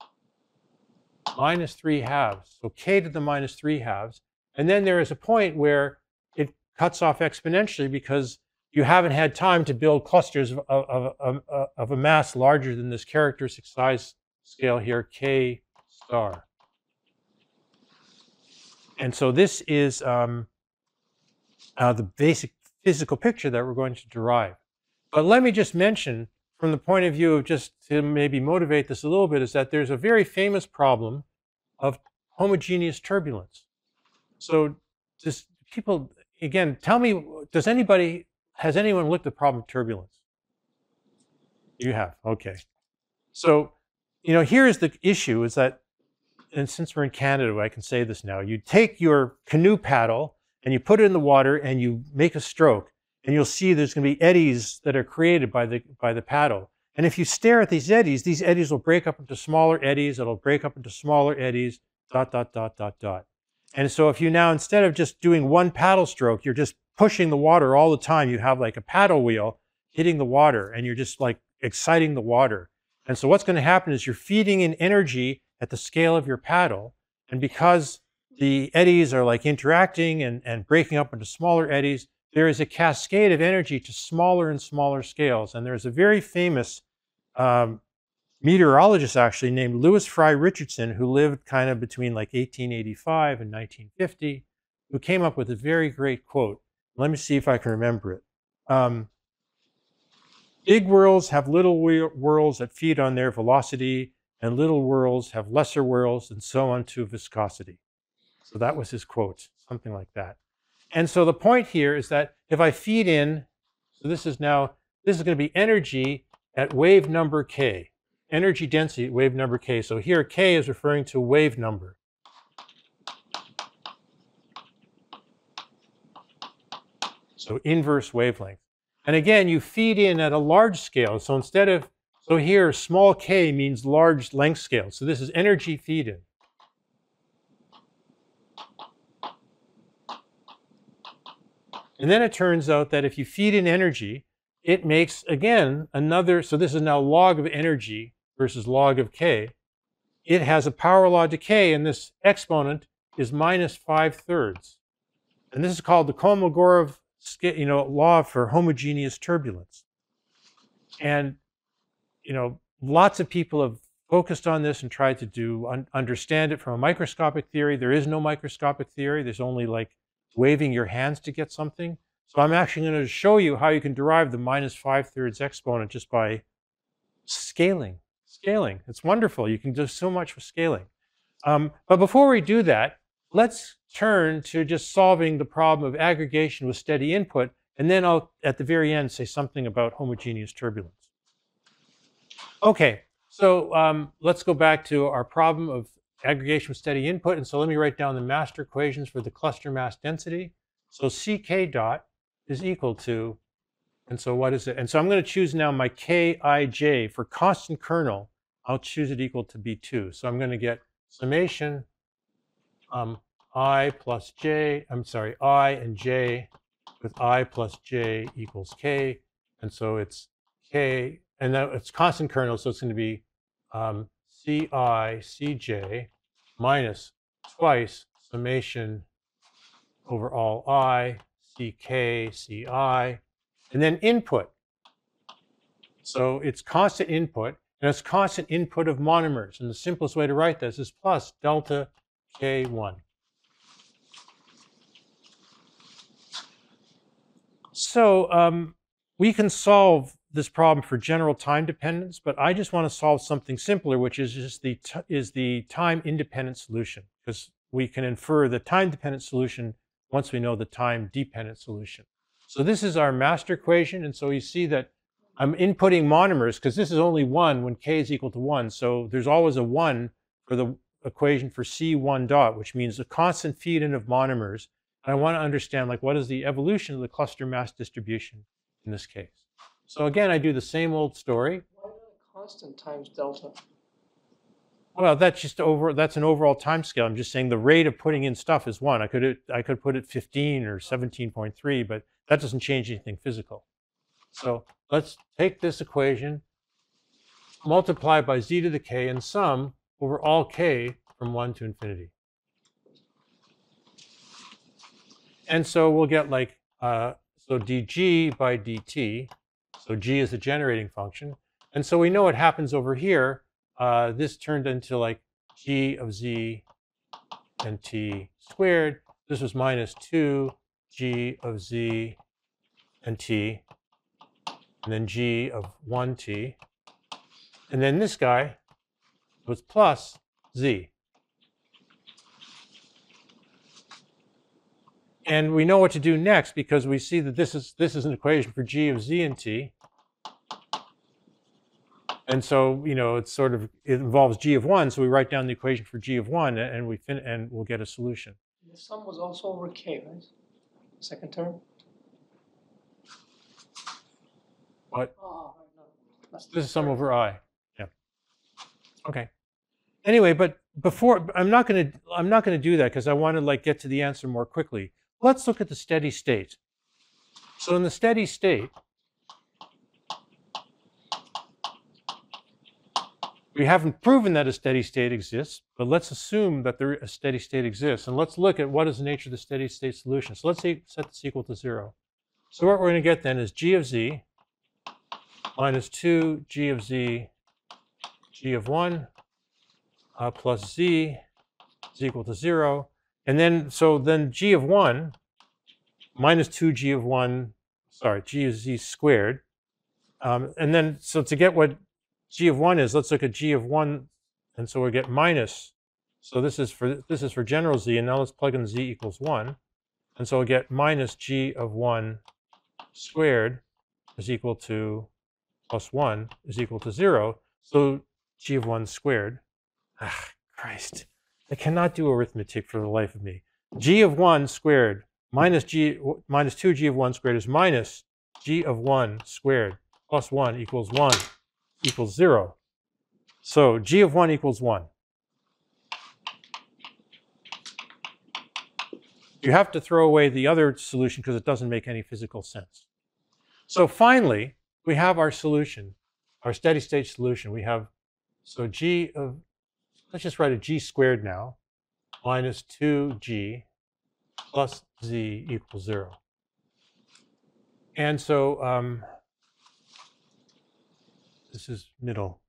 -3/2, so k to the -3/2. And then there is a point where it cuts off exponentially because you haven't had time to build clusters of a mass larger than this characteristic size scale here, k star. And so this is the basic physical picture that we're going to derive. But let me just mention, from the point of view of just to maybe motivate this a little bit, is that there's a very famous problem of homogeneous turbulence. So just people, again, tell me, has anyone looked at the problem of turbulence? You have, okay. So, here's the issue is that, and since we're in Canada, I can say this now, you take your canoe paddle and you put it in the water and you make a stroke, and you'll see there's going to be eddies that are created by the paddle. And if you stare at these eddies will break up into smaller eddies, it'll break up into smaller eddies, ... And so if you now, instead of just doing one paddle stroke, you're just pushing the water all the time, you have like a paddle wheel hitting the water, and you're just like exciting the water. And so what's going to happen is you're feeding in energy at the scale of your paddle. And because the eddies are like interacting and breaking up into smaller eddies, there is a cascade of energy to smaller and smaller scales. And there's a very famous meteorologist actually named Lewis Fry Richardson, who lived kind of between like 1885 and 1950, who came up with a very great quote. Let me see if I can remember it. Big whirls have little whirls that feed on their velocity, and little whirls have lesser whirls, and so on to viscosity. So that was his quote, something like that. And so the point here is that if I feed in, so this is going to be energy at wave number k, energy density at wave number k. So here k is referring to wave number. So inverse wavelength. And again, you feed in at a large scale. So so here small k means large length scale. So this is energy feed in. And then it turns out that if you feed in energy, it makes, again, so this is now log of energy versus log of k. It has a power law to k, and this exponent is -5/3. And this is called the Kolmogorov law for homogeneous turbulence. And, lots of people have focused on this and tried to understand it from a microscopic theory. There is no microscopic theory. There's only like waving your hands to get something. So I'm actually going to show you how you can derive the -5/3 exponent just by scaling. Scaling. It's wonderful. You can do so much with scaling. But before we do that, let's turn to just solving the problem of aggregation with steady input, and then I'll, at the very end, say something about homogeneous turbulence. Okay, so let's go back to our problem of aggregation with steady input. And so let me write down the master equations for the cluster mass density. So Ck dot is equal to, and so what is it? And so I'm going to choose now my Kij for constant kernel. I'll choose it equal to B2. So I'm going to get summation I plus j, I and j with I plus j equals k. And so it's k, and now it's constant kernel, so it's going to be Ci Cj minus twice summation over all I Ck Ci, and then input. So it's constant input, and it's constant input of monomers. And the simplest way to write this is plus delta K1. So we can solve this problem for general time dependence, but I just want to solve something simpler, which is just the time independent solution, because we can infer the time dependent solution once we know the time dependent solution. So this is our master equation, and so you see that I'm inputting monomers because this is only 1 when k is equal to 1. So there's always a 1 for the equation for C1 dot, which means a constant feed in of monomers. And I want to understand, like, what is the evolution of the cluster mass distribution in this case. So again, I do the same old story. Why not a constant times delta? Well, that's an overall time scale. I'm just saying the rate of putting in stuff is 1. I could put it 15 or 17.3, but that doesn't change anything physical. So let's take this equation, multiply by z to the k, and sum over all k from 1 to infinity. And so we'll get like, so dg by dt, so g is the generating function. And so we know what happens over here. This turned into like g of z and t squared. This was minus 2g of z and t, and then g of 1t. And then this guy was plus z. And we know what to do next because we see that this is an equation for g of z and t. And so, you know, it involves g of 1, so we write down the equation for g of 1, and we'll get a solution. The sum was also over k, right? Second term? What? Oh, no. This is sum over I. Yeah. Okay. Anyway, but before I'm not going to do that because I want to like get to the answer more quickly. Let's look at the steady state. So in the steady state, we haven't proven that a steady state exists, but let's assume that a steady state exists. And let's look at what is the nature of the steady state solution. So let's set this equal to 0. So what we're going to get then is g of z minus 2 g of z, g of 1, plus z is equal to 0. And then, so then g of 1 minus 2g of 1, sorry, g of z squared. And then, so to get what g of 1 is, let's look at g of 1. And so we get minus. So this is for general z. And now let's plug in z equals 1. And so we get minus g of 1 squared is equal to plus 1 is equal to 0. So g of 1 squared. Ah, Christ. I cannot do arithmetic for the life of me. G of 1 squared minus 2g of 1 squared is minus g of 1 squared plus 1 equals 1 equals 0. So g of 1 equals 1. You have to throw away the other solution because it doesn't make any physical sense. So finally, we have our solution, our steady state solution. We have, so g of, let's just write a g squared now, minus 2g plus z equals 0. And so this is middle.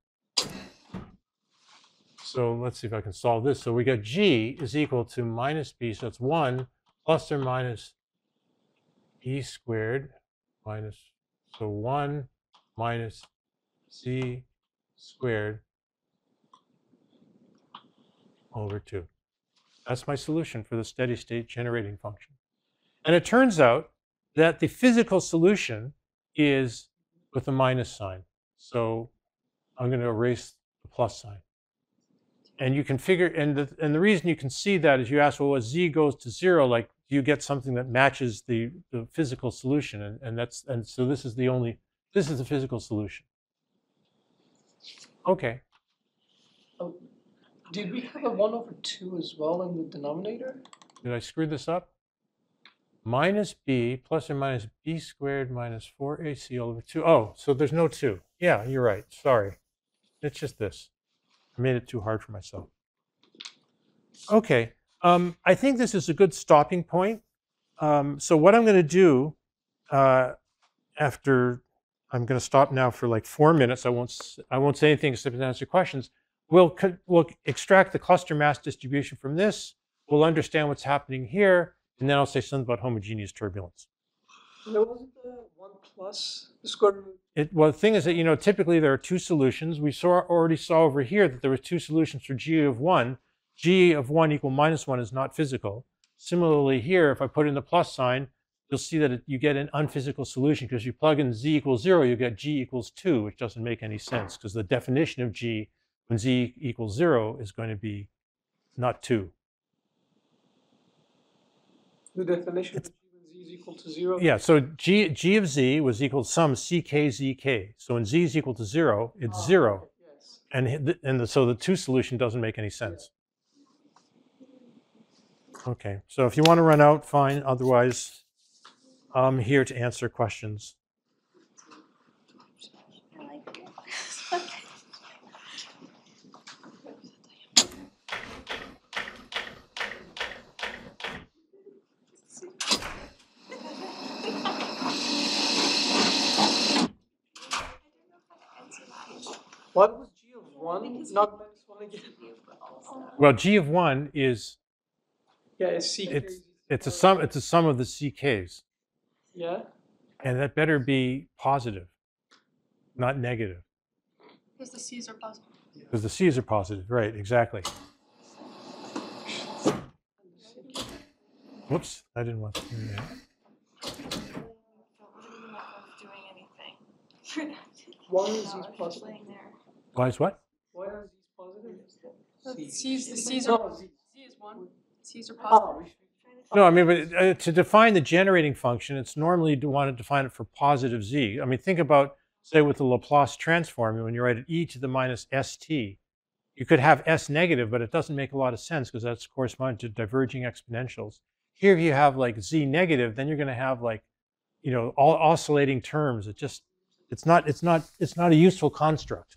So let's see if I can solve this. So we got g is equal to minus b, so it's 1 plus or minus e squared minus, so 1 minus c squared over 2. That's my solution for the steady state generating function. And it turns out that the physical solution is with a minus sign. So I'm going to erase the plus sign. And you can figure, and the reason you can see that is you ask, well, as z goes to 0, like, do you get something that matches the physical solution? And so this is the physical solution. Okay. Oh, did we have a 1 over 2 as well in the denominator? Did I screw this up? Minus b plus or minus b squared minus 4ac all over 2. Oh, so there's no 2. Yeah, you're right. Sorry. It's just this. I made it too hard for myself. Okay, I think this is a good stopping point. So what I'm going to do after, I'm going to stop now for like 4 minutes. I won't say anything except to answer questions. We'll extract the cluster mass distribution from this. We'll understand what's happening here, and then I'll say something about homogeneous turbulence. There wasn't the 1 plus the square root. Well, the thing is that, typically there are two solutions. We already saw over here that there were two solutions for G of 1. G of 1 equal minus 1 is not physical. Similarly here, if I put in the plus sign, you'll see that you get an unphysical solution, because you plug in Z equals 0, you get G equals 2, which doesn't make any sense, because the definition of G when Z equals 0 is going to be not 2. The definition of G when Z is equal to 0? Yeah, so G of Z was equal to some CK ZK. So when Z is equal to 0, it's 0. Yes. So the 2 solution doesn't make any sense. Okay, so if you want to run out, fine. Otherwise, I'm here to answer questions. I like it. What was G of 1? Not minus 1 again. Well, G of 1 is Yeah, it's CK. it's a sum of the CKs, Yeah? and that better be positive, not negative, Because the C's are positive. because the C's are positive. Right? Exactly. Whoops, I didn't want to do that. Doing anything. 1 is Z's positive. Why is what? Why are Z's positive? The C's No, are Z. C is 1. C's are positive. Oh, No, I mean, but to define the generating function, it's normally to want to define it for positive Z. I mean, think about, say, with the Laplace transform, when you write it e to the minus st, you could have s negative, but it doesn't make a lot of sense because that's corresponding to diverging exponentials. Here, if you have like Z negative, then you're going to have like, all oscillating terms. It's not a useful construct.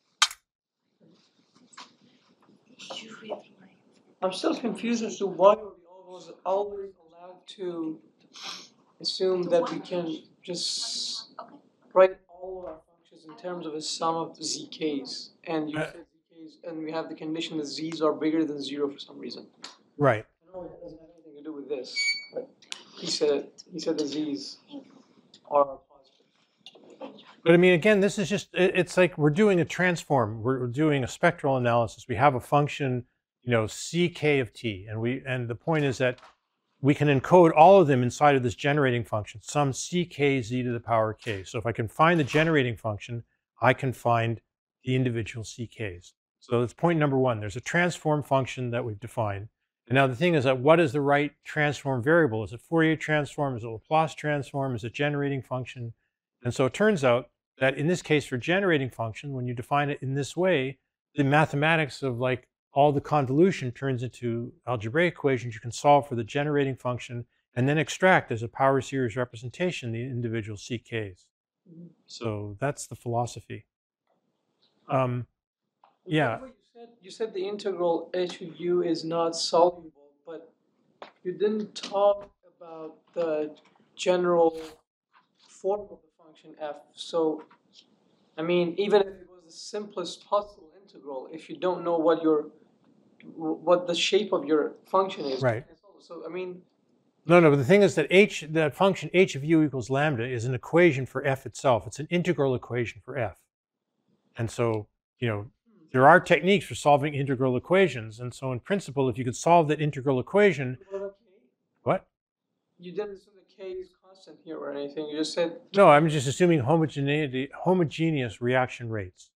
I'm still confused as to why we always allowed to assume that we can just write all of our functions in terms of a sum of zk's, and you said zk's, and we have the condition that z's are bigger than 0 for some reason. Right. I know it doesn't have anything to do with this, but he said that z's are positive. But I mean, again, this is just, it's like we're doing a transform. We're doing a spectral analysis. We have a function, ck of t, and the point is that we can encode all of them inside of this generating function, some ck z to the power k. So if I can find the generating function, I can find the individual ck's. So that's point number 1. There's a transform function that we've defined. And now the thing is that what is the right transform variable? Is it Fourier transform? Is it Laplace transform? Is it generating function? And so it turns out that in this case for generating function, when you define it in this way, the mathematics of like all the convolution turns into algebraic equations you can solve for the generating function and then extract as a power series representation the individual CKs. So that's the philosophy. Yeah. You said the integral h of u is not solvable, but you didn't talk about the general form of the function f. So, I mean, even if it was the simplest possible integral, if you don't know what the shape of your function is, right? So, I mean, no, but the thing is that that function h of u equals lambda is an equation for f itself. It's an integral equation for f, and so there are techniques for solving integral equations, and so in principle, if you could solve that integral equation, what? You didn't assume the k is constant here or anything. You just said no. I'm just assuming homogeneous reaction rates.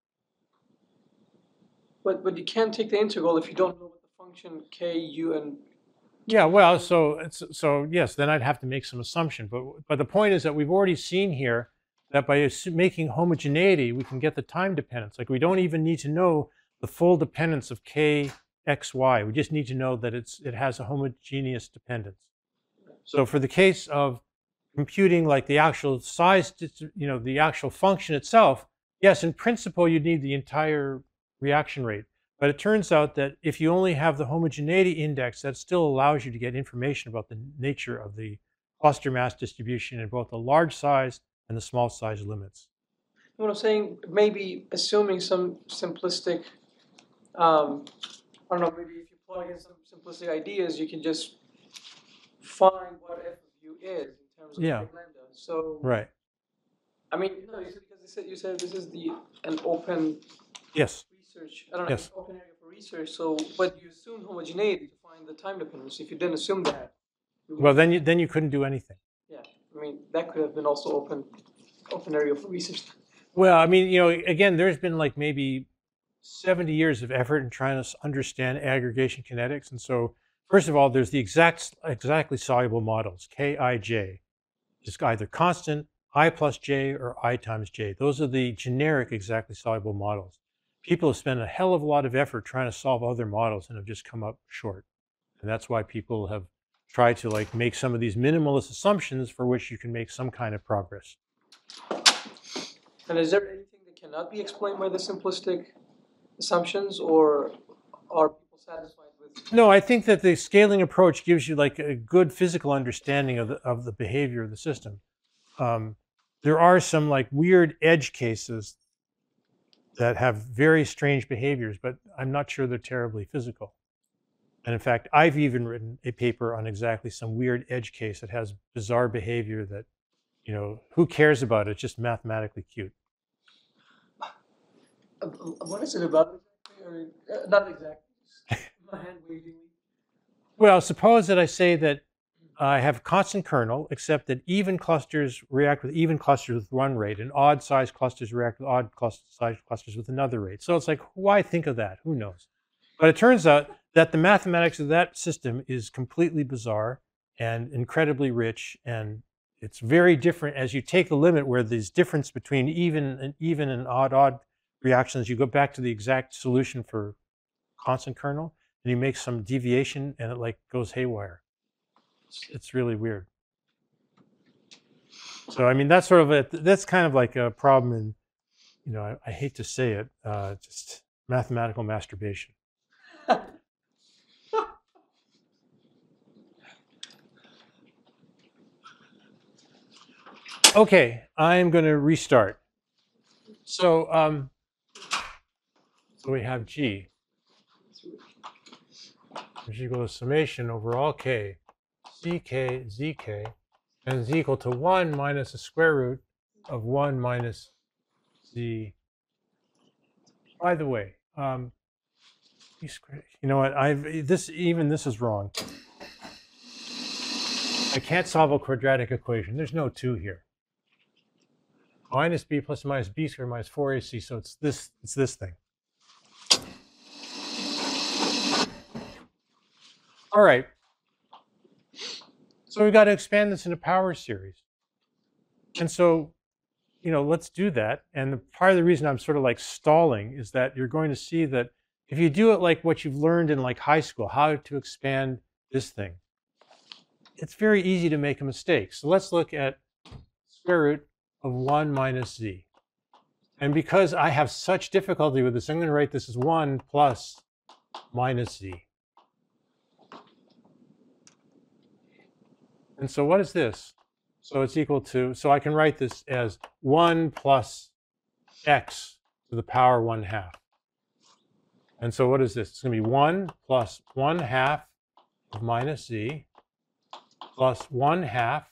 But you can't take the integral if you don't know what the function k, u, and yeah. Well, so yes, then I'd have to make some assumption. But the point is that we've already seen here that by making homogeneity, we can get the time dependence. Like we don't even need to know the full dependence of k, x, y. We just need to know that it has a homogeneous dependence. So for the case of computing like the actual size, the actual function itself, yes, in principle, you'd need the entire reaction rate. But it turns out that if you only have the homogeneity index, that still allows you to get information about the nature of the cluster mass distribution in both the large size and the small size limits. What I'm saying, maybe assuming some simplistic, I don't know, maybe if you plug in some simplistic ideas, you can just find what f of u is in terms of Yeah. big lambda. So, Right. I mean, no, you said this is an open Yes. research. I don't know, Yes. it's open area for research. So, but you assume homogeneity to find the time dependence. If you didn't assume that, Well, then you couldn't do anything. yeah, I mean that could have been also open area for research. Well, I mean, again, there's been like maybe 70 years of effort in trying to understand aggregation kinetics. And so, first of all, there's the exactly soluble models, Kij. It's either constant, I plus j, or I times j. Those are the generic exactly soluble models. People have spent a hell of a lot of effort trying to solve other models and have just come up short. And that's why people have tried to like make some of these minimalist assumptions for which you can make some kind of progress. And is there anything that cannot be explained by the simplistic assumptions, or are people satisfied with? No, I think that the scaling approach gives you like a good physical understanding of the behavior of the system. There are some like weird edge cases that have very strange behaviors, but I'm not sure they're terribly physical. And in fact, I've even written a paper on exactly some weird edge case that has bizarre behavior that, who cares about it? It's just mathematically cute. What is it about exactly? Or, not exactly. My hand waving. Well, suppose that I say that I have a constant kernel, except that even clusters react with even clusters with one rate, and odd size clusters react with odd size clusters with another rate. So it's like, why think of that? Who knows? But it turns out that the mathematics of that system is completely bizarre and incredibly rich, and it's very different as you take the limit where there's difference between even and odd reactions. You go back to the exact solution for constant kernel, and you make some deviation, and it like goes haywire. It's really weird. So I mean, that's sort of that's kind of like a problem in, I hate to say it, just mathematical masturbation. Okay, I'm going to restart. So, so we have G, which is equal to summation over all k, ck, zk, and is equal to 1 minus the square root of 1 minus z. By the way, you know what? This is wrong. I can't solve a quadratic equation. There's no 2 here. Minus b plus minus b squared minus 4ac. So it's this thing. All right. So we've got to expand this into power series. And so, let's do that. And part of the reason I'm sort of like stalling is that you're going to see that if you do it like what you've learned in like high school, how to expand this thing, it's very easy to make a mistake. So let's look at square root of 1 minus z. And because I have such difficulty with this, I'm going to write this as 1 plus minus z. And so what is this? So it's equal to, so I can write this as 1 plus x to the power 1/2. And so what is this? It's going to be 1 plus 1/2 of minus z plus 1/2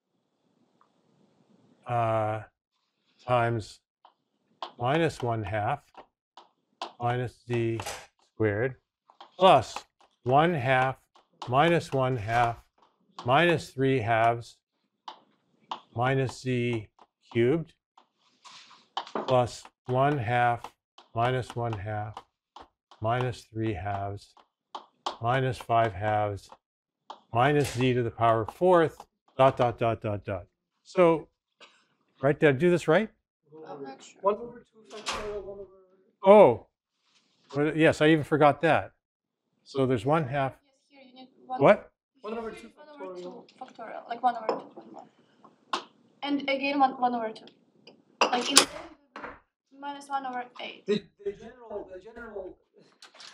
times minus 1/2 minus z squared plus 1/2 minus 1/2 minus 3/2 minus z cubed plus 1/2 minus 1/2 minus 3/2 minus 5/2 minus z to the power 4th dot dot dot dot dot. So, right, did I do this right? 1 over 2 factorial, 1 over. Oh, well, yes, I even forgot that. So there's 1/2. Yes, here you need What? 1 over 2 1 over 2 factorial. factorial, like 1 over 2. And again 1 over 2. Like in minus 1 over 8. The general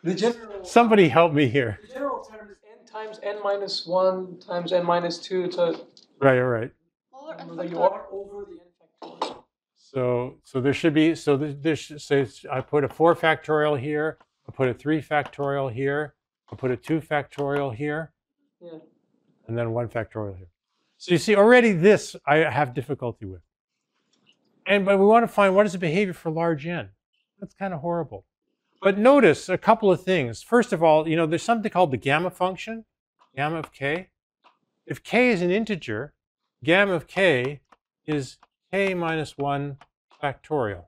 The general Somebody help me here. the general term is n times n minus 1 times n minus 2, so Right, all right. Polar and that you factorial. are over the n factorial. So there should be, so this should say, I put a 4 factorial here, I put a 3 factorial here, I put a 2 factorial here, Yeah. and then 1 factorial here. So you see, already this I have difficulty with. But we want to find what is the behavior for large n. That's kind of horrible. But notice a couple of things. First of all, there's something called the gamma function, gamma of k. If k is an integer, gamma of k is k minus 1 factorial.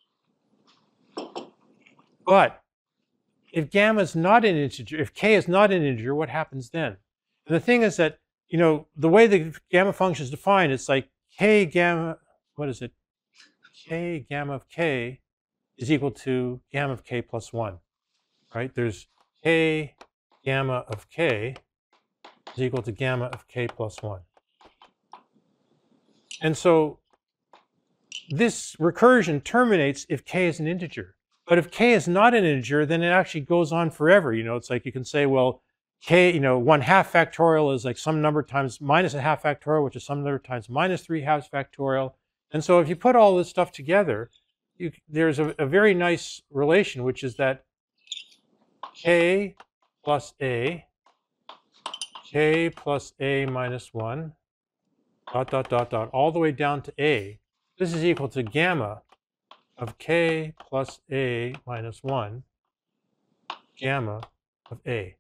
But if gamma is not an integer, if k is not an integer, what happens then? And the thing is that, the way the gamma function is defined, it's like k gamma, what is it? K gamma of k is equal to gamma of k plus 1, right? There's k gamma of k is equal to gamma of k plus 1. And so this recursion terminates if k is an integer. But if k is not an integer, then it actually goes on forever. It's like you can say, well, k, 1/2 factorial is like some number times minus a half factorial, which is some number times minus 3/2 factorial. And so if you put all this stuff together, there's a very nice relation, which is that k plus a, k plus a minus 1, dot, dot, dot, dot, all the way down to a. This is equal to gamma of k plus a minus 1, gamma of a.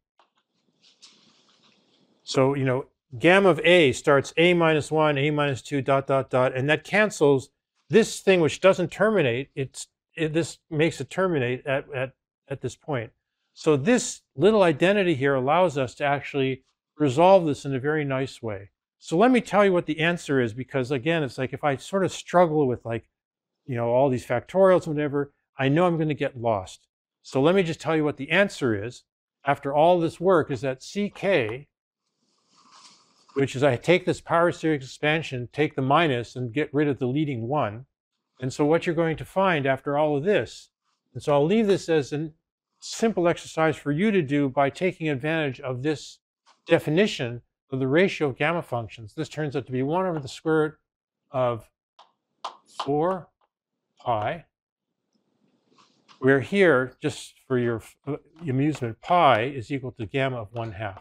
So, gamma of a starts a minus 1, a minus 2, dot, dot, dot, and that cancels this thing which doesn't terminate. This makes it terminate at this point. So this little identity here allows us to actually resolve this in a very nice way. So let me tell you what the answer is, because again, it's like if I sort of struggle with all these factorials and whatever, I know I'm going to get lost. So let me just tell you what the answer is after all this work, is that ck, which is I take this power series expansion, take the minus, and get rid of the leading 1. And so what you're going to find after all of this, and so I'll leave this as a simple exercise for you to do by taking advantage of this definition of the ratio of gamma functions. This turns out to be 1 over the square root of 4 pi, where here, just for your amusement, pi is equal to gamma of 1/2.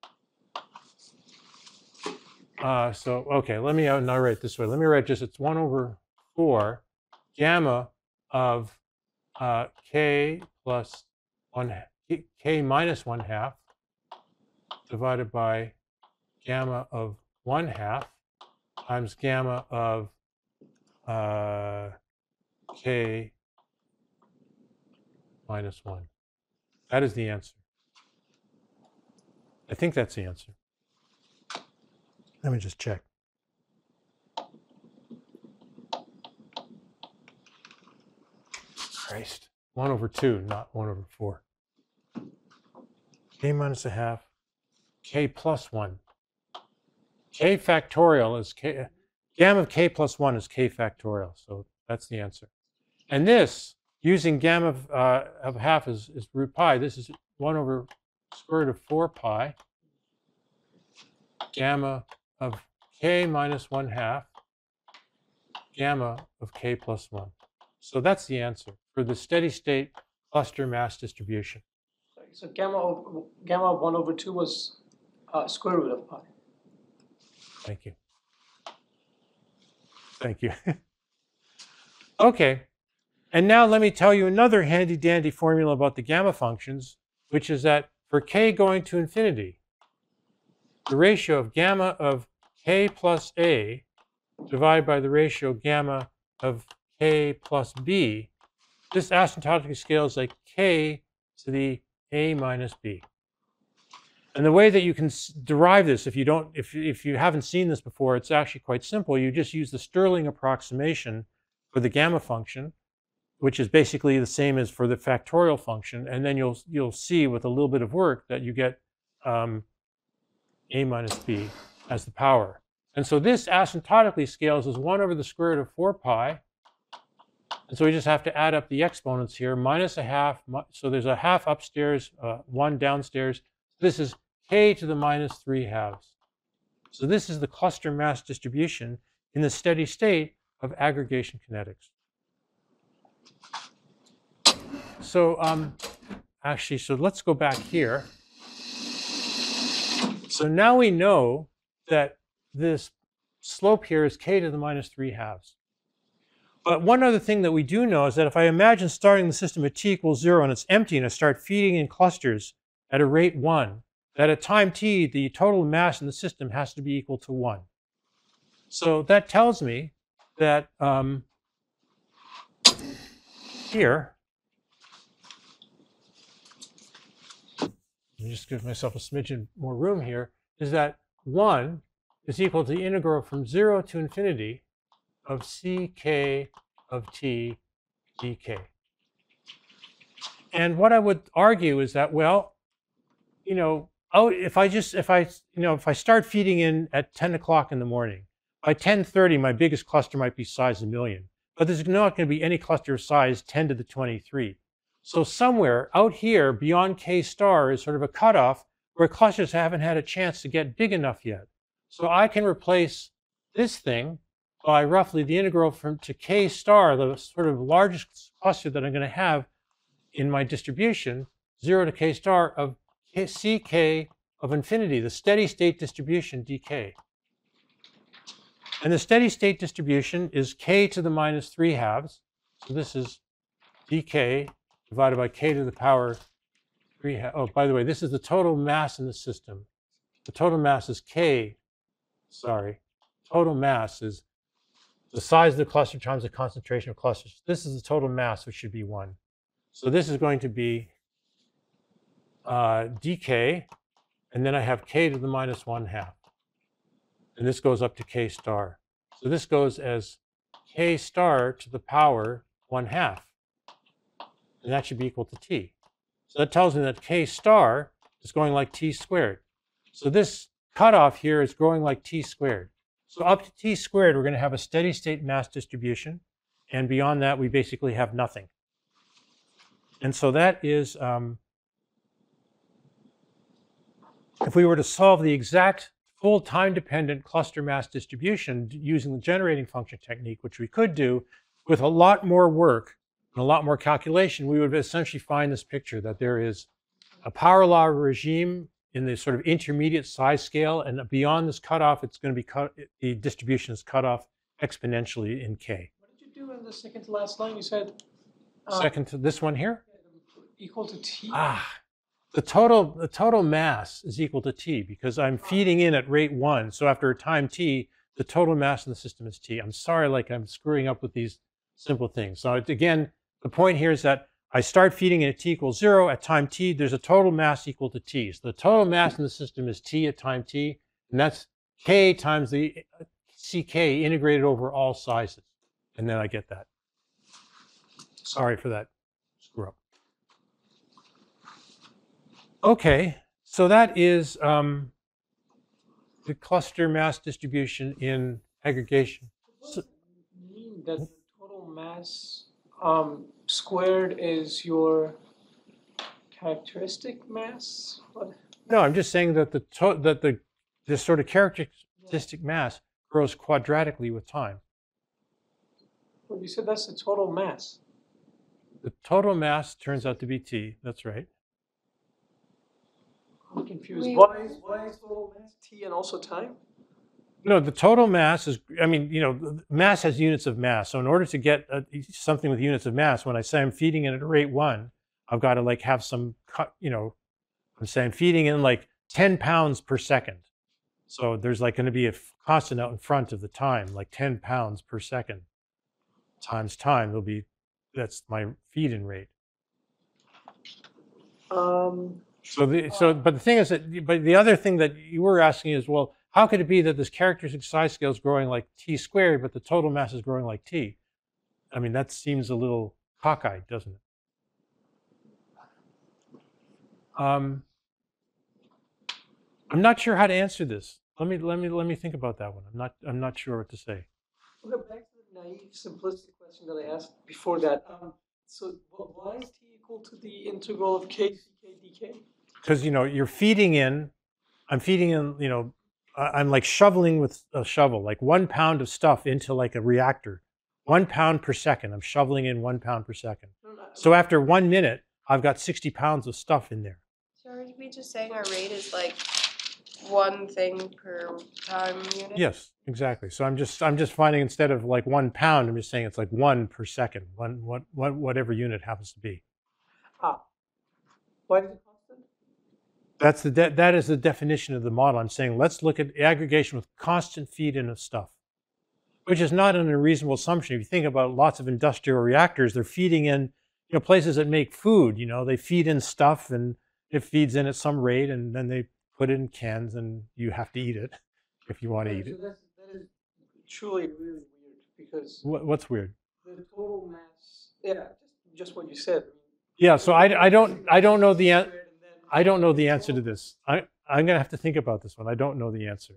So, okay, let me now write this way. Let me write just, it's 1 over 4 gamma of k plus 1, k minus 1/2 divided by gamma of 1/2 times gamma of k minus 1. That is the answer. I think that's the answer. Let me just check. Christ. 1 over 2, not 1 over 4. K minus 1/2, k plus 1. K factorial is k, gamma of k plus 1 is k factorial. So that's the answer. And this, using gamma of half is root pi, this is 1 over square root of 4 pi, gamma of k minus 1/2, gamma of k plus 1. So that's the answer for the steady state cluster mass distribution. So gamma of 1 over 2 was square root of pi. Thank you. Thank you. Okay. And now let me tell you another handy dandy formula about the gamma functions, which is that for k going to infinity, the ratio of gamma of k plus a divided by the ratio gamma of k plus b, this asymptotically scales like k to the a minus b. And the way that you can derive this, if you haven't seen this before, it's actually quite simple. You just use the Stirling approximation for the gamma function, which is basically the same as for the factorial function, and then you'll see with a little bit of work that you get a minus b as the power. And so this asymptotically scales as 1 over the square root of 4 pi, And so we just have to add up the exponents here, minus a half. So there's a half upstairs, 1 downstairs. This is k to the minus 3/2. So this is the cluster mass distribution in the steady state of aggregation kinetics. So actually, so let's go back here. So now we know that this slope here is k to the minus 3/2. But one other thing that we do know is that if I imagine starting the system at t equals 0 and it's empty and I start feeding in clusters at a rate 1, that at time t, the total mass in the system has to be equal to 1. So that tells me that here, let me just give myself a smidgen more room here, is that 1 is equal to the integral from 0 to infinity of ck of t dk. And what I would argue is that, well, you know, if I start feeding in at 10 o'clock in the morning, by 10:30, my biggest cluster might be size 1,000,000, but there's not going to be any cluster of size 10 to the 23. So somewhere out here beyond k star is sort of a cutoff where clusters haven't had a chance to get big enough yet. So I can replace this thing by roughly the integral to k star, the sort of largest cluster that I'm going to have in my distribution, 0 to k star of ck of infinity, the steady state distribution dk. And the steady state distribution is k to the minus 3/2. So this is dk divided by k to the power 3/2. Oh, by the way, this is the total mass in the system. The total mass is total mass is the size of the cluster times the concentration of clusters. This is the total mass, which should be 1. So this is going to be dk, and then I have k to the minus 1/2. And this goes up to k star. So this goes as k star to the power 1/2. And that should be equal to t. So that tells me that k star is going like t squared. So this cutoff here is growing like t squared. So up to t squared, we're going to have a steady state mass distribution. And beyond that, we basically have nothing. And so that is, if we were to solve the exact full time-dependent cluster mass distribution using the generating function technique, which we could do with a lot more work and a lot more calculation, we would essentially find this picture that there is a power law regime in the sort of intermediate size scale, and beyond this cutoff, it's going to be the distribution is cut off exponentially in k. What did you do in the second to last line? You said Second to this one here? Equal to t? The total mass is equal to t because I'm feeding in at rate 1. So after a time t, the total mass in the system is t. I'm sorry, like I'm screwing up with these simple things. So again, the point here is that I start feeding in at t equals 0. At time t, there's a total mass equal to t. So the total mass in the system is t at time t, and that's k times the ck integrated over all sizes. And then I get that. Sorry for that screw up. Okay, so that is the cluster mass distribution in aggregation. What does it mean that the total mass squared is your characteristic mass? What? No, I'm just saying that this sort of characteristic mass grows quadratically with time. Well, you said that's the total mass. The total mass turns out to be t. That's right. I'm confused. Wait, Why is total mass t and also time? No, the total mass is, I mean, you know, mass has units of mass. So in order to get something with units of mass, when I say I'm feeding in at rate 1, I've got to like have some, you know, I'm saying feeding in like 10 pounds per second. So there's like going to be a constant out in front of the time, like 10 pounds per second times time. That's my feed-in rate. But the thing is but the other thing that you were asking is, well, how could it be that this characteristic size scale is growing like t squared, but the total mass is growing like t? I mean, that seems a little cockeyed, doesn't it? I'm not sure how to answer this. Let me think about that one. I'm not sure what to say. Okay, back to the naive, simplistic question that I asked before that. So why is t equal to the integral of k ck dk? Because you're feeding in. I'm feeding in. I'm like shoveling with a shovel, like 1 pound of stuff into like a reactor. 1 pound per second. I'm shoveling in 1 pound per second. No, no, So after 1 minute, I've got 60 pounds of stuff in there. So are we just saying our rate is like one thing per time unit? Yes, exactly. So I'm just finding instead of like 1 pound, I'm just saying it's like 1 per second, whatever unit happens to be. Why is it constant? That is the definition of the model. I'm saying let's look at aggregation with constant feed-in of stuff, which is not an unreasonable assumption. If you think about lots of industrial reactors, they're feeding in, places that make food. They feed in stuff and it feeds in at some rate, and then they put it in cans, and you have to eat it if you want to eat it. So that is truly really weird because What's weird? the total mass. Yeah, just what you said. Yeah. So I don't know the answer. I don't know the answer to this. I'm going to have to think about this one. I don't know the answer.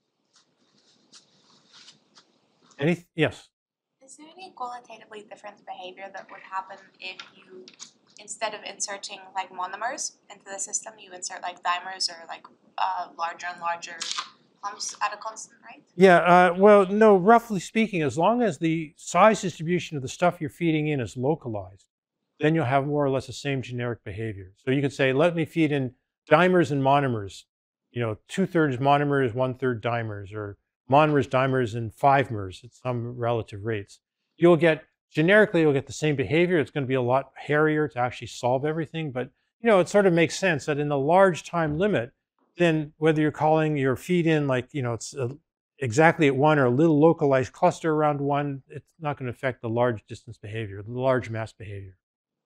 Yes? Is there any qualitatively different behavior that would happen if you, instead of inserting like monomers into the system, you insert like dimers or like larger and larger clumps at a constant rate? Yeah, well, no, roughly speaking, as long as the size distribution of the stuff you're feeding in is localized, then you'll have more or less the same generic behavior. So you could say, let me feed in dimers and monomers, 2/3 monomers, 1/3 dimers, or monomers, dimers, and 5-mers at some relative rates. Generically, you'll get the same behavior. It's going to be a lot hairier to actually solve everything, but it sort of makes sense that in the large time limit, then whether you're calling your feed in like, it's exactly at 1 or a little localized cluster around 1, it's not going to affect the large distance behavior, the large mass behavior.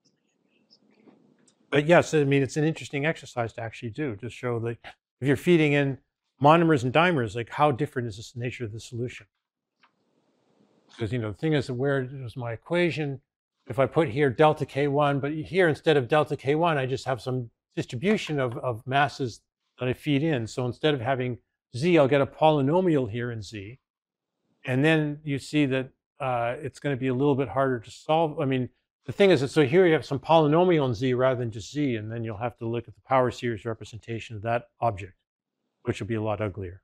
But yes, I mean, it's an interesting exercise to actually do, to show that if you're feeding in monomers and dimers, like how different is the nature of the solution? Because, the thing is, where is my equation? If I put here delta K1, but here instead of delta K1, I just have some distribution of masses that I feed in. So instead of having Z, I'll get a polynomial here in Z. And then you see that it's going to be a little bit harder to solve. I mean, the thing is that, so here you have some polynomial in Z rather than just Z, and then you'll have to look at the power series representation of that object, which will be a lot uglier.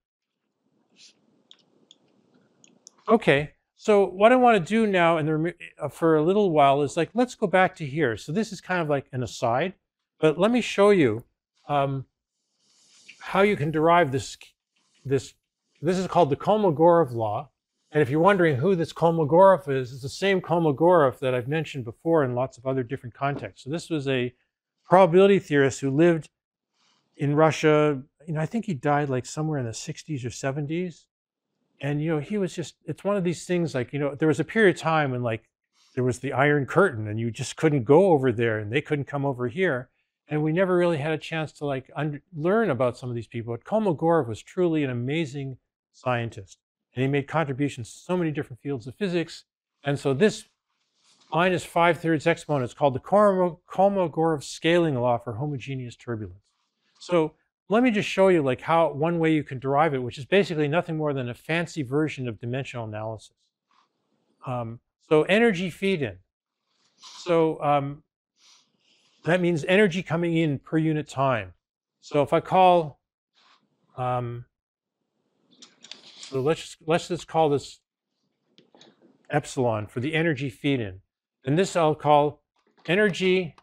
Okay, so what I want to do now for a little while is like, let's go back to here. So this is kind of like an aside, but let me show you how you can derive this. This is called the Kolmogorov law. And if you're wondering who this Kolmogorov is, it's the same Kolmogorov that I've mentioned before in lots of other different contexts. So this was a probability theorist who lived in Russia. I think he died like somewhere in the 60s or 70s. And, he was just, it's one of these things like, there was a period of time when like there was the Iron Curtain and you just couldn't go over there and they couldn't come over here. And we never really had a chance to like learn about some of these people. But Kolmogorov was truly an amazing scientist. And he made contributions to so many different fields of physics. And so this minus 5/3 exponent is called the Kolmogorov scaling law for homogeneous turbulence. So let me just show you like how one way you can derive it, which is basically nothing more than a fancy version of dimensional analysis. So energy feed-in. So that means energy coming in per unit time. So if I call, so let's just call this epsilon for the energy feed-in. And this I'll call energy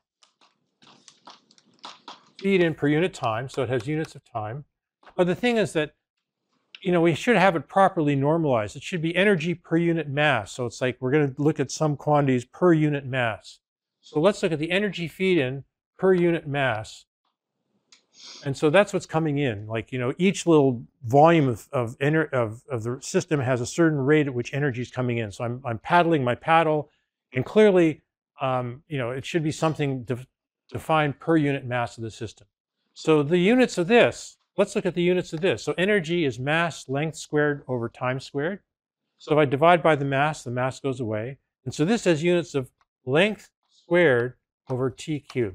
feed-in per unit time, so it has units of time. But the thing is that, we should have it properly normalized. It should be energy per unit mass. So it's like we're going to look at some quantities per unit mass. So let's look at the energy feed-in per unit mass. And so that's what's coming in. Like, each little volume of the system has a certain rate at which energy is coming in. So I'm paddling my paddle, and clearly, it should be something defined per unit mass of the system. So the units of this, let's look at the units of this. So energy is mass length squared over time squared. So if I divide by the mass goes away. And so this has units of length squared over t cubed.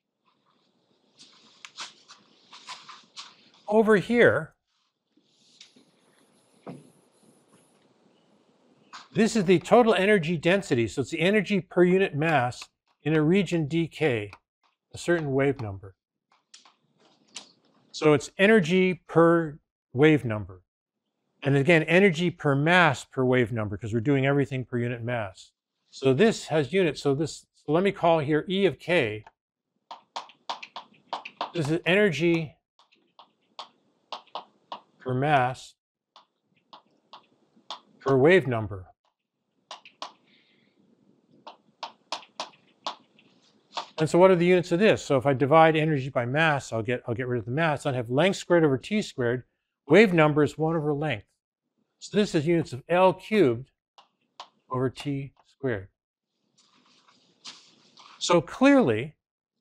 Over here, This is the total energy density. So it's the energy per unit mass in a region dk, a certain wave number. So it's energy per wave number. And again, energy per mass per wave number, because we're doing everything per unit mass. So this has units. So let me call here E of k. This is energy per mass per wave number. And so what are the units of this? So if I divide energy by mass, I'll get rid of the mass. I'd have length squared over t squared. Wave number is 1 over length. So this is units of L cubed over t squared. So clearly,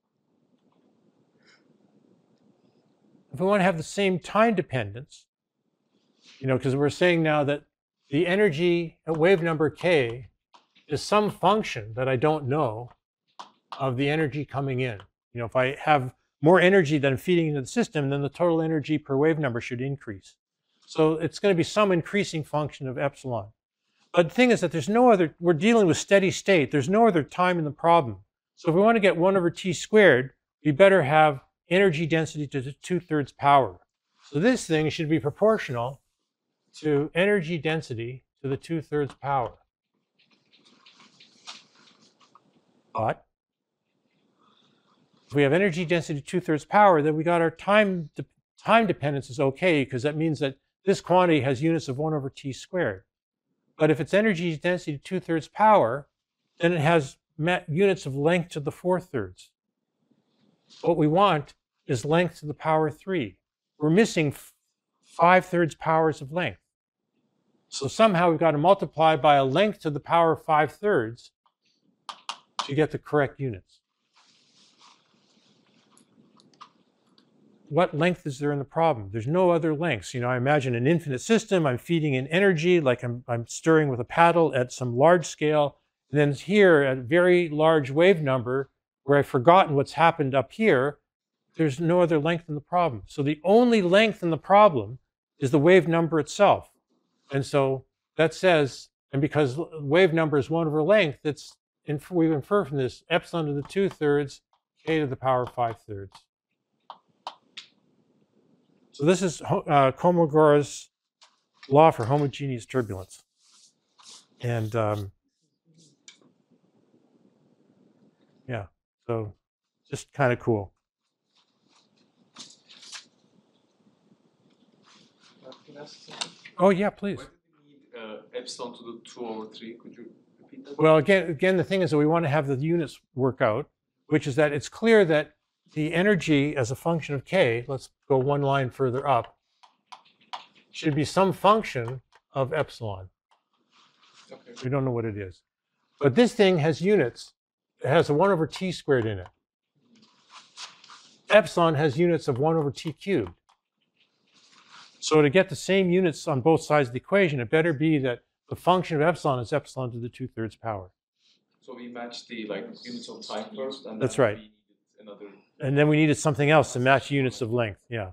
if we want to have the same time dependence, because we're saying now that the energy at wave number k is some function that I don't know of the energy coming in. If I have more energy than I'm feeding into the system, then the total energy per wave number should increase. So it's going to be some increasing function of epsilon. But the thing is that there's no other, we're dealing with steady state. There's no other time in the problem. So if we want to get 1 over t squared, we better have energy density to the 2/3 power. So this thing should be proportional to energy density to the 2/3 power. But if we have energy density 2/3 power, then we got our time dependence is okay, because that means that this quantity has units of 1 over t squared. But if it's energy density 2/3 power, then it has units of length to the 4/3. What we want is length to the power 3. We're missing 5/3 powers of length. So somehow we've got to multiply by a length to the power 5/3 to get the correct units. What length is there in the problem? There's no other lengths. I imagine an infinite system. I'm feeding in energy, like I'm stirring with a paddle at some large scale. And then here, at a very large wave number, where I've forgotten what's happened up here, there's no other length in the problem. So the only length in the problem is the wave number itself. And so that says, and because wave number is 1 over length, we infer from this epsilon to the 2/3, k to the power 5/3. So this is Kolmogor's law for homogeneous turbulence. And yeah, so just kind of cool. Oh yeah, please. Why do we need epsilon to the 2 over 3? Could you repeat that? Well, again, the thing is that we want to have the units work out, which is that it's clear that the energy as a function of k, let's go one line further up, should be some function of epsilon. Okay. We don't know what it is. But this thing has units. It has a 1 over t squared in it. Epsilon has units of 1 over t cubed. So to get the same units on both sides of the equation, it better be that the function of epsilon is epsilon to the 2/3 power. So we match the units of time first, and That's then right. we needed another. And then we needed something else to match units of length. Yeah.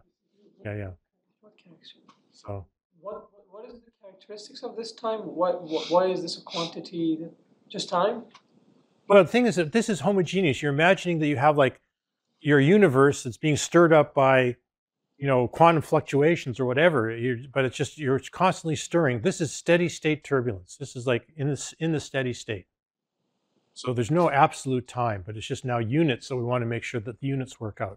So What is the characteristics of this time? Why is this a quantity? Just time? well, the thing is that this is homogeneous. You're imagining that you have like your universe that's being stirred up by, quantum fluctuations or whatever. But it's just you're constantly stirring. This is steady state turbulence. This is like in the steady state. So there's no absolute time, but it's just now units. So we want to make sure that the units work out.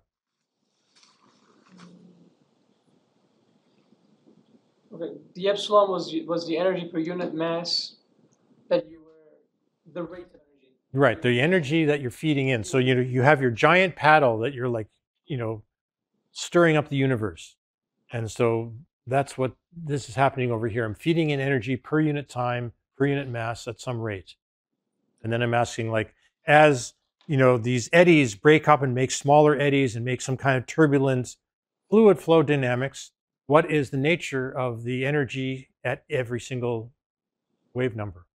Okay, the epsilon was the energy per unit mass that you were, the rate of energy. Right, the energy that you're feeding in. So you have your giant paddle that you're like, stirring up the universe. And so that's what this is happening over here. I'm feeding in energy per unit time, per unit mass at some rate. And then I'm asking, like, as these eddies break up and make smaller eddies and make some kind of turbulent fluid flow dynamics, what is the nature of the energy at every single wave number?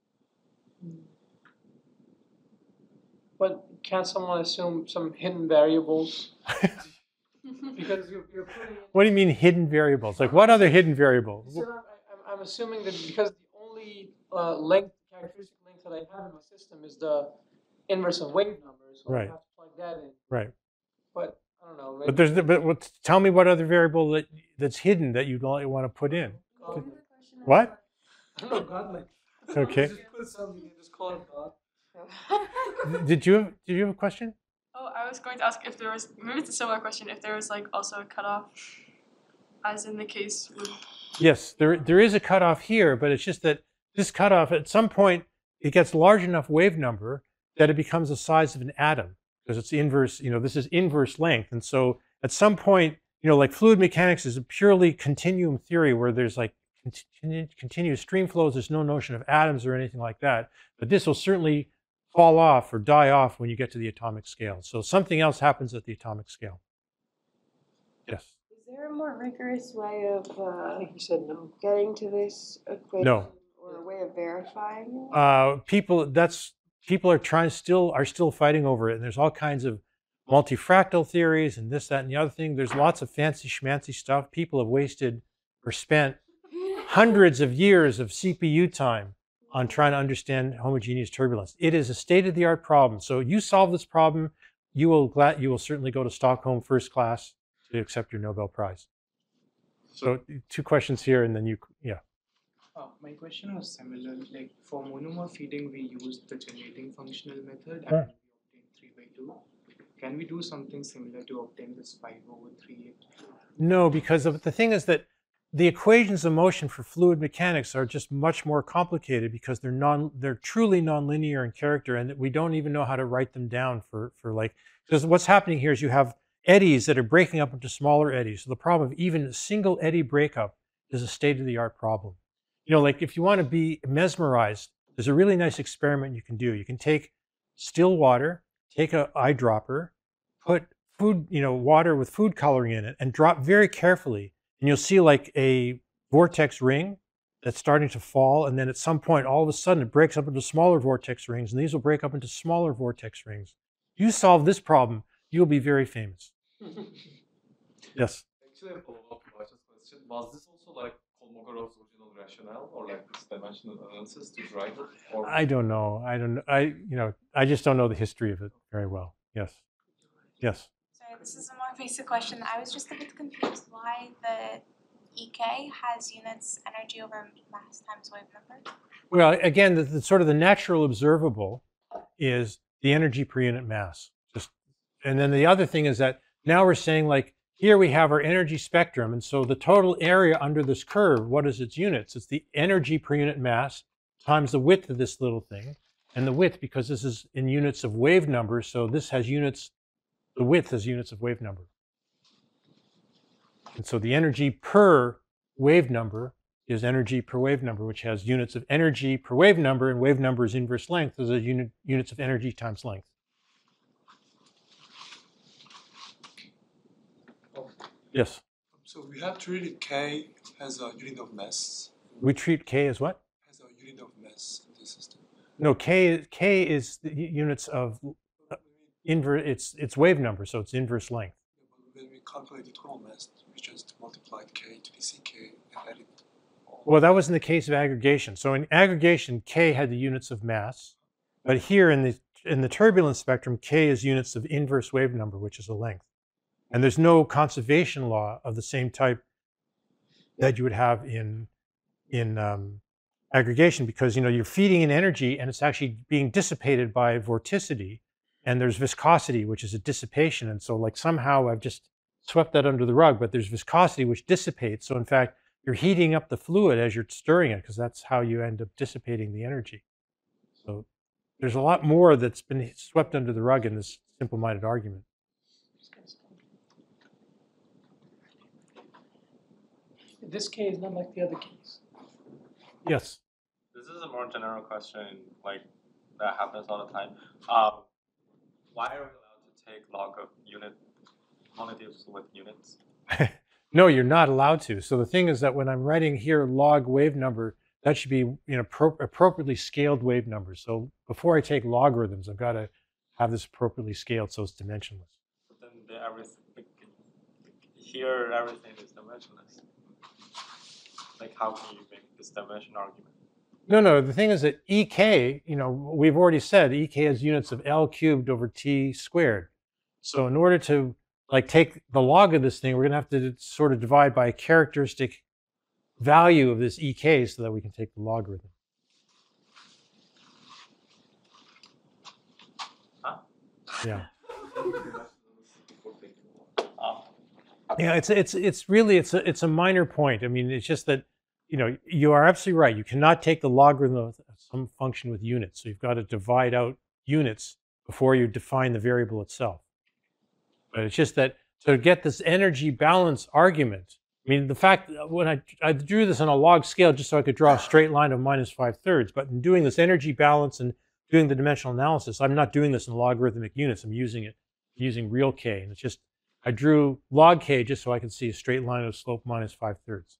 But can't someone assume some hidden variables? Because you're putting in, What do you mean hidden variables? Like what other hidden variables? so I'm assuming that because the only characteristic length that I have in my system is the inverse of wave number, so I Right. have to plug that in. Right. But I don't know. But tell me what other variable that's hidden that you'd only want to put in. What? I don't know, God, like. Okay. Just put something and just call it God. Did you have a question? Oh, I was going to ask if there was, maybe it's a similar question, if there was like also a cutoff, as in the case with. Yes, there is a cutoff here, but it's just that this cutoff, at some point, it gets large enough wave number that it becomes the size of an atom, because it's inverse, this is inverse length. And so at some point, like fluid mechanics is a purely continuum theory where there's like continuous stream flows. There's no notion of atoms or anything like that. But this will certainly fall off or die off when you get to the atomic scale. So something else happens at the atomic scale. Yes. Is there a more rigorous way of I think he said no. getting to this equation? No. Or a way of verifying it? People are still fighting over it, and there's all kinds of multifractal theories and this, that, and the other thing. There's lots of fancy schmancy stuff. People have wasted or spent hundreds of years of CPU time on trying to understand homogeneous turbulence. It is a state-of-the-art problem. So you solve this problem, you will certainly go to Stockholm first class to accept your Nobel Prize. So 2 questions here, and then yeah. My question was similar. Like for monomer feeding, we used the generating functional method and we obtained 3/2. Can we do something similar to obtain this 5/3? No, because the thing is that the equations of motion for fluid mechanics are just much more complicated because they're truly nonlinear in character, and that we don't even know how to write them down for like, because what's happening here is you have eddies that are breaking up into smaller eddies. So the problem of even a single eddy breakup is a state-of-the-art problem. Like if you want to be mesmerized, there's a really nice experiment you can do. You can take still water, take an eyedropper, put food, water with food coloring in it, and drop very carefully. And you'll see like a vortex ring that's starting to fall. And then at some point, all of a sudden, it breaks up into smaller vortex rings. And these will break up into smaller vortex rings. You solve this problem, you'll be very famous. Yes? Actually, a follow-up to Marsha's question. Was this also like Kolmogorov's original rationale, or like this dimensional analysis to drive it? Or I don't know. I just don't know the history of it very well. Yes. Yes. Sorry, this is a more basic question. I was just a bit confused why the EK has units energy over mass times wave number. Well, again, the sort of the natural observable is the energy per unit mass. And then the other thing is that now we're saying like, here we have our energy spectrum. And so the total area under this curve, what is its units? It's the energy per unit mass times the width of this little thing. And the width, because this is in units of wave number, so this has units, the width has units of wave number. And so the energy per wave number is energy per wave number, which has units of energy per wave number, and wave number is inverse length, those are units of energy times length. Yes? So we have treated K as a unit of mass. We treat K as what? As a unit of mass in the system. No, K is the units of it's wave number, so it's inverse length. When we calculate the total mass, we just multiplied K to the CK and added. Well, that was in the case of aggregation. So in aggregation, K had the units of mass, but here in the turbulence spectrum, K is units of inverse wave number, which is a length. And there's no conservation law of the same type that you would have in aggregation, because you're feeding in energy and it's actually being dissipated by vorticity, and there's viscosity, which is a dissipation. And so like somehow I've just swept that under the rug, but there's viscosity which dissipates. So in fact, you're heating up the fluid as you're stirring it, because that's how you end up dissipating the energy. So there's a lot more that's been swept under the rug in this simple-minded argument. This K is not like the other Ks. Yes. this is a more general question, like that happens all the time. Why are we allowed to take log of monodiffs with units? No, you're not allowed to. So the thing is that when I'm writing here log wave number, that should be appropriately scaled wave number. So before I take logarithms, I've got to have this appropriately scaled so it's dimensionless. But then here everything is dimensionless. Like how can you make this dimension argument? No, the thing is that EK, we've already said EK has units of L cubed over T squared. So in order to take the log of this thing, we're gonna have to sort of divide by a characteristic value of this EK so that we can take the logarithm. Huh? Yeah. Um, Yeah, it's a minor point. I mean, it's just that you are absolutely right. You cannot take the logarithm of some function with units. So you've got to divide out units before you define the variable itself. But it's just that to get this energy balance argument, I mean, the fact that when I drew this on a log scale just so I could draw a straight line of -5/3, but in doing this energy balance and doing the dimensional analysis, I'm not doing this in logarithmic units. I'm using real k, and it's just I drew log k just so I could see a straight line of slope -5/3.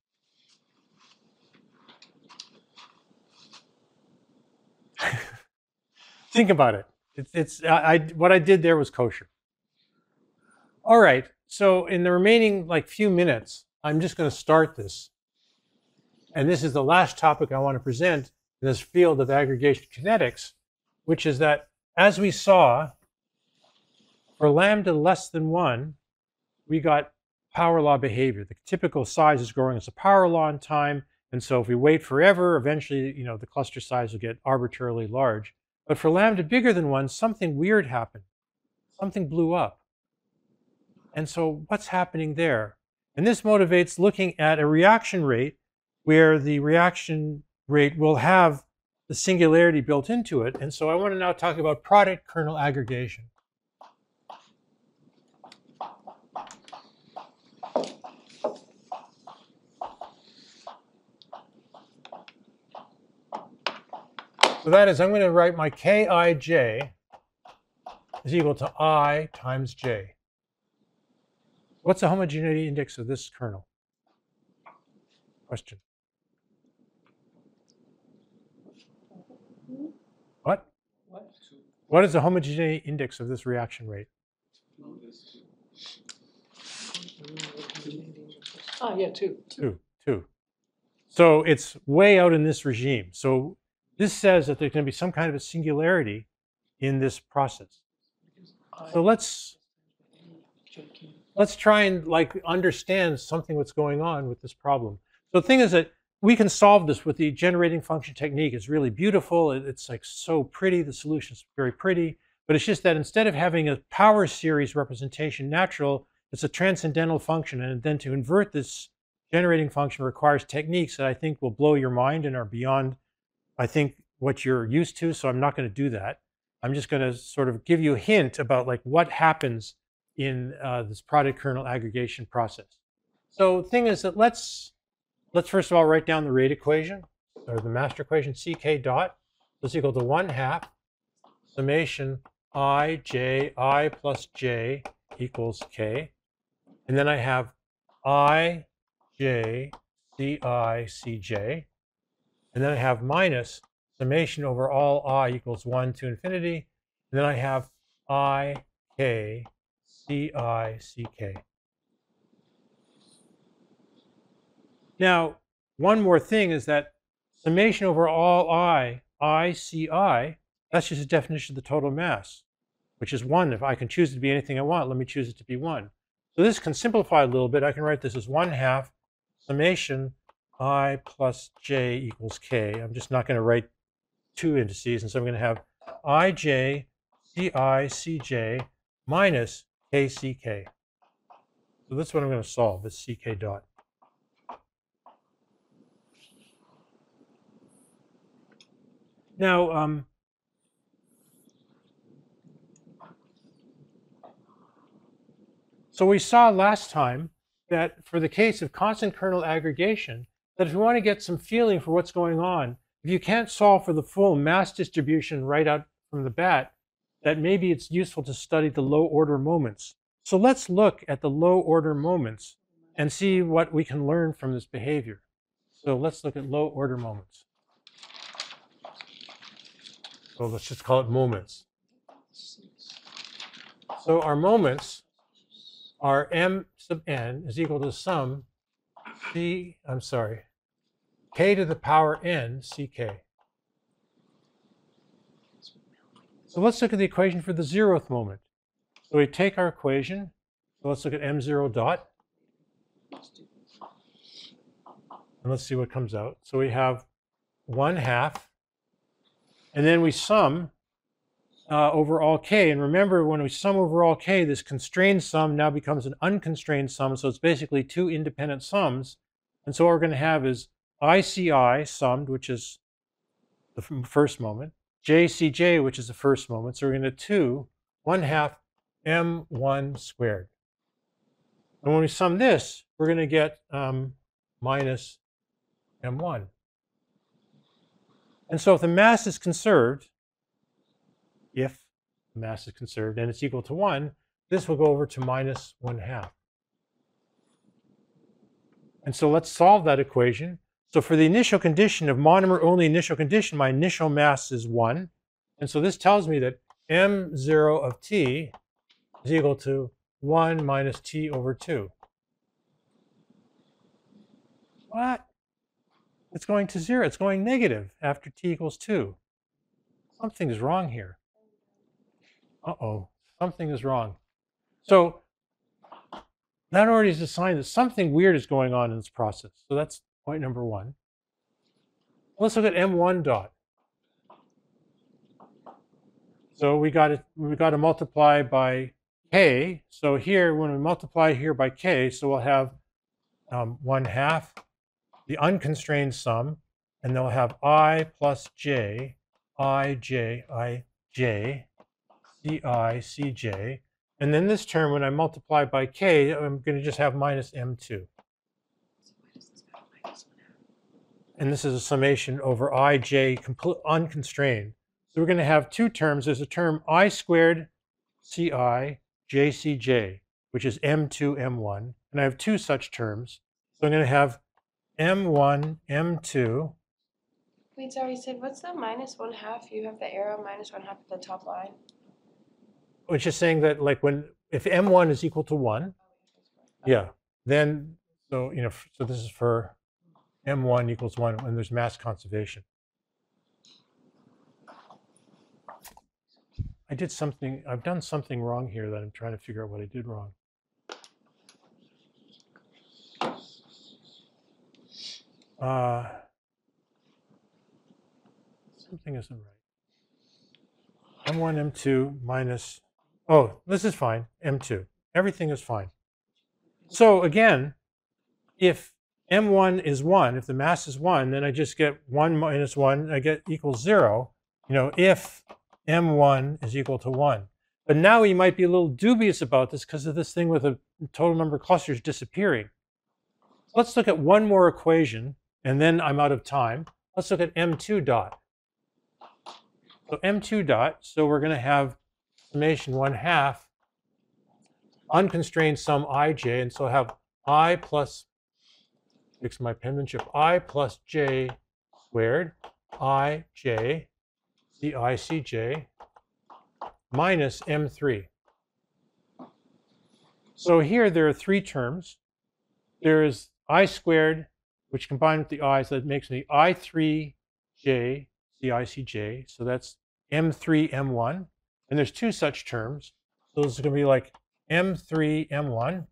Think about it. What I did there was kosher. All right. So in the remaining few minutes, I'm just going to start this. And this is the last topic I want to present in this field of aggregation kinetics, which is that as we saw, for lambda less than 1, we got power law behavior. The typical size is growing as a power law in time. And so if we wait forever, eventually, the cluster size will get arbitrarily large. But for lambda bigger than 1, something weird happened. Something blew up. And so what's happening there? And this motivates looking at a reaction rate where the reaction rate will have the singularity built into it. And so I want to now talk about product kernel aggregation. So that is, I'm going to write my Kij is equal to I times j. What's the homogeneity index of this kernel? Question. What? What is the homogeneity index of this reaction rate? Yeah, 2. 2. So it's way out in this regime. So this says that there's going to be some kind of a singularity in this process. So let's try and understand something what's going on with this problem. So the thing is that we can solve this with the generating function technique. It's really beautiful. It's so pretty. The solution's very pretty. But it's just that instead of having a power series representation natural, it's a transcendental function. And then to invert this generating function requires techniques that I think will blow your mind and are beyond, I think, what you're used to. So I'm not going to do that. I'm just going to sort of give you a hint about what happens in this product kernel aggregation process. So the thing is that let's first of all write down the rate equation, or the master equation, ck dot is equal to 1/2 summation I plus j equals k. And then I have I, j, ci, cj. And then I have minus summation over all I equals 1 to infinity. And then I have I, k, ci, ck. Now, one more thing is that summation over all I, ci, that's just a definition of the total mass, which is 1. If I can choose it to be anything I want, let me choose it to be 1. So this can simplify a little bit. I can write this as 1/2 summation I plus j equals k. I'm just not going to write 2 indices, and so I'm going to have ij, ci, cj minus kck. So that's what I'm going to solve, this ck dot. Now, so we saw last time that for the case of constant kernel aggregation, that if we want to get some feeling for what's going on, if you can't solve for the full mass distribution right out from the bat, that maybe it's useful to study the low order moments. So let's look at the low order moments and see what we can learn from this behavior. So let's look at low order moments. So let's just call it moments. So our moments are m sub n is equal to sum k to the power n ck. So let's look at the equation for the 0th moment. So we take our equation. So let's look at m0 dot. And let's see what comes out. So we have 1/2. And then we sum over all k. And remember, when we sum over all k, this constrained sum now becomes an unconstrained sum. So it's basically two independent sums. And so what we're going to have is ICI summed, which is the first moment, JCJ, which is the first moment. So we're going to 2 1/2 m1 squared. And when we sum this, we're going to get minus m1. And so if the mass is conserved, and it's equal to 1, this will go over to minus 1/2. And so let's solve that equation. So for the initial condition of monomer-only initial condition, my initial mass is 1. And so this tells me that m0 of t is equal to 1 minus t over 2. What? It's going to 0. It's going negative after t equals 2. Something is wrong here. Uh-oh. Something is wrong. So that already is a sign that something weird is going on in this process. So that's point number 1. Let's look at m1 dot. So we got to multiply by k. So here, when we multiply here by k, so we'll have 1/2, the unconstrained sum, and then we'll have I plus j, I, j, I, j, ci, cj. And then this term, when I multiply by k, I'm going to just have minus m2. And this is a summation over I, j, unconstrained. So we're going to have two terms. There's a term I squared ci, j, cj, which is m2, m1. And I have two such terms. So I'm going to have m1, m2. Wait, sorry, Sid, what's the minus 1/2? You have the arrow minus 1/2 at the top line. Which is saying that, like, if m1 is equal to 1, yeah, then, so, so this is for m1 equals 1 when there's mass conservation. I've done something wrong here that I'm trying to figure out what I did wrong. Something isn't right. M1, M2 minus, oh, this is fine, M2. Everything is fine. So again, if M1 is 1, if the mass is 1, then I just get 1 minus 1, I get equals 0, if M1 is equal to 1. But now we might be a little dubious about this because of this thing with the total number of clusters disappearing. Let's look at one more equation, and then I'm out of time. Let's look at M2 dot. So M2 dot, so we're going to have summation 1/2 unconstrained sum ij, and so I have I plus, fix my penmanship, I plus j squared, I, j, ci, cj, minus m3. So here there are three terms. There is I squared, which combined with the I, so that makes me I3j, ci, cj, so that's m3, m1. And there's two such terms. So this is going to be like m3, m1.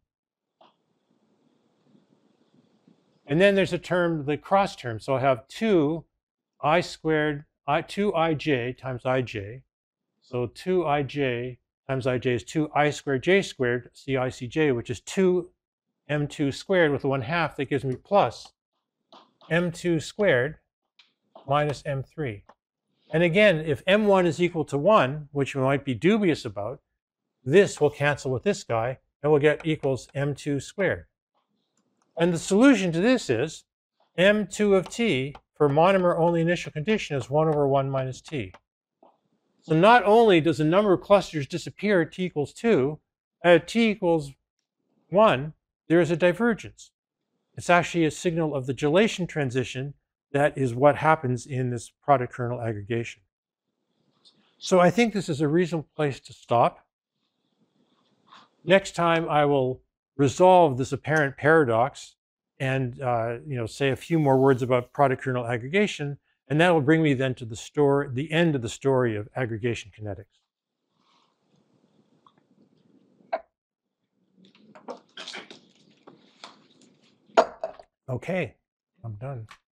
And then there's a term, the cross term. So I have 2 I squared, 2ij times ij. So 2ij times ij is 2 I squared j squared, ci, cj, which is 2 m2 squared with a 1/2. That gives me plus m2 squared minus m3. And again, if m1 is equal to 1, which we might be dubious about, this will cancel with this guy, and we'll get equals m2 squared. And the solution to this is m2 of t for monomer-only initial condition is 1 over 1 minus t. So not only does the number of clusters disappear at t equals 2, at t equals 1, there is a divergence. It's actually a signal of the gelation transition. That is what happens in this product kernel aggregation. So I think this is a reasonable place to stop. Next time I will resolve this apparent paradox and say a few more words about product kernel aggregation, And that will bring me then to the end of the story of aggregation kinetics. Okay, I'm done.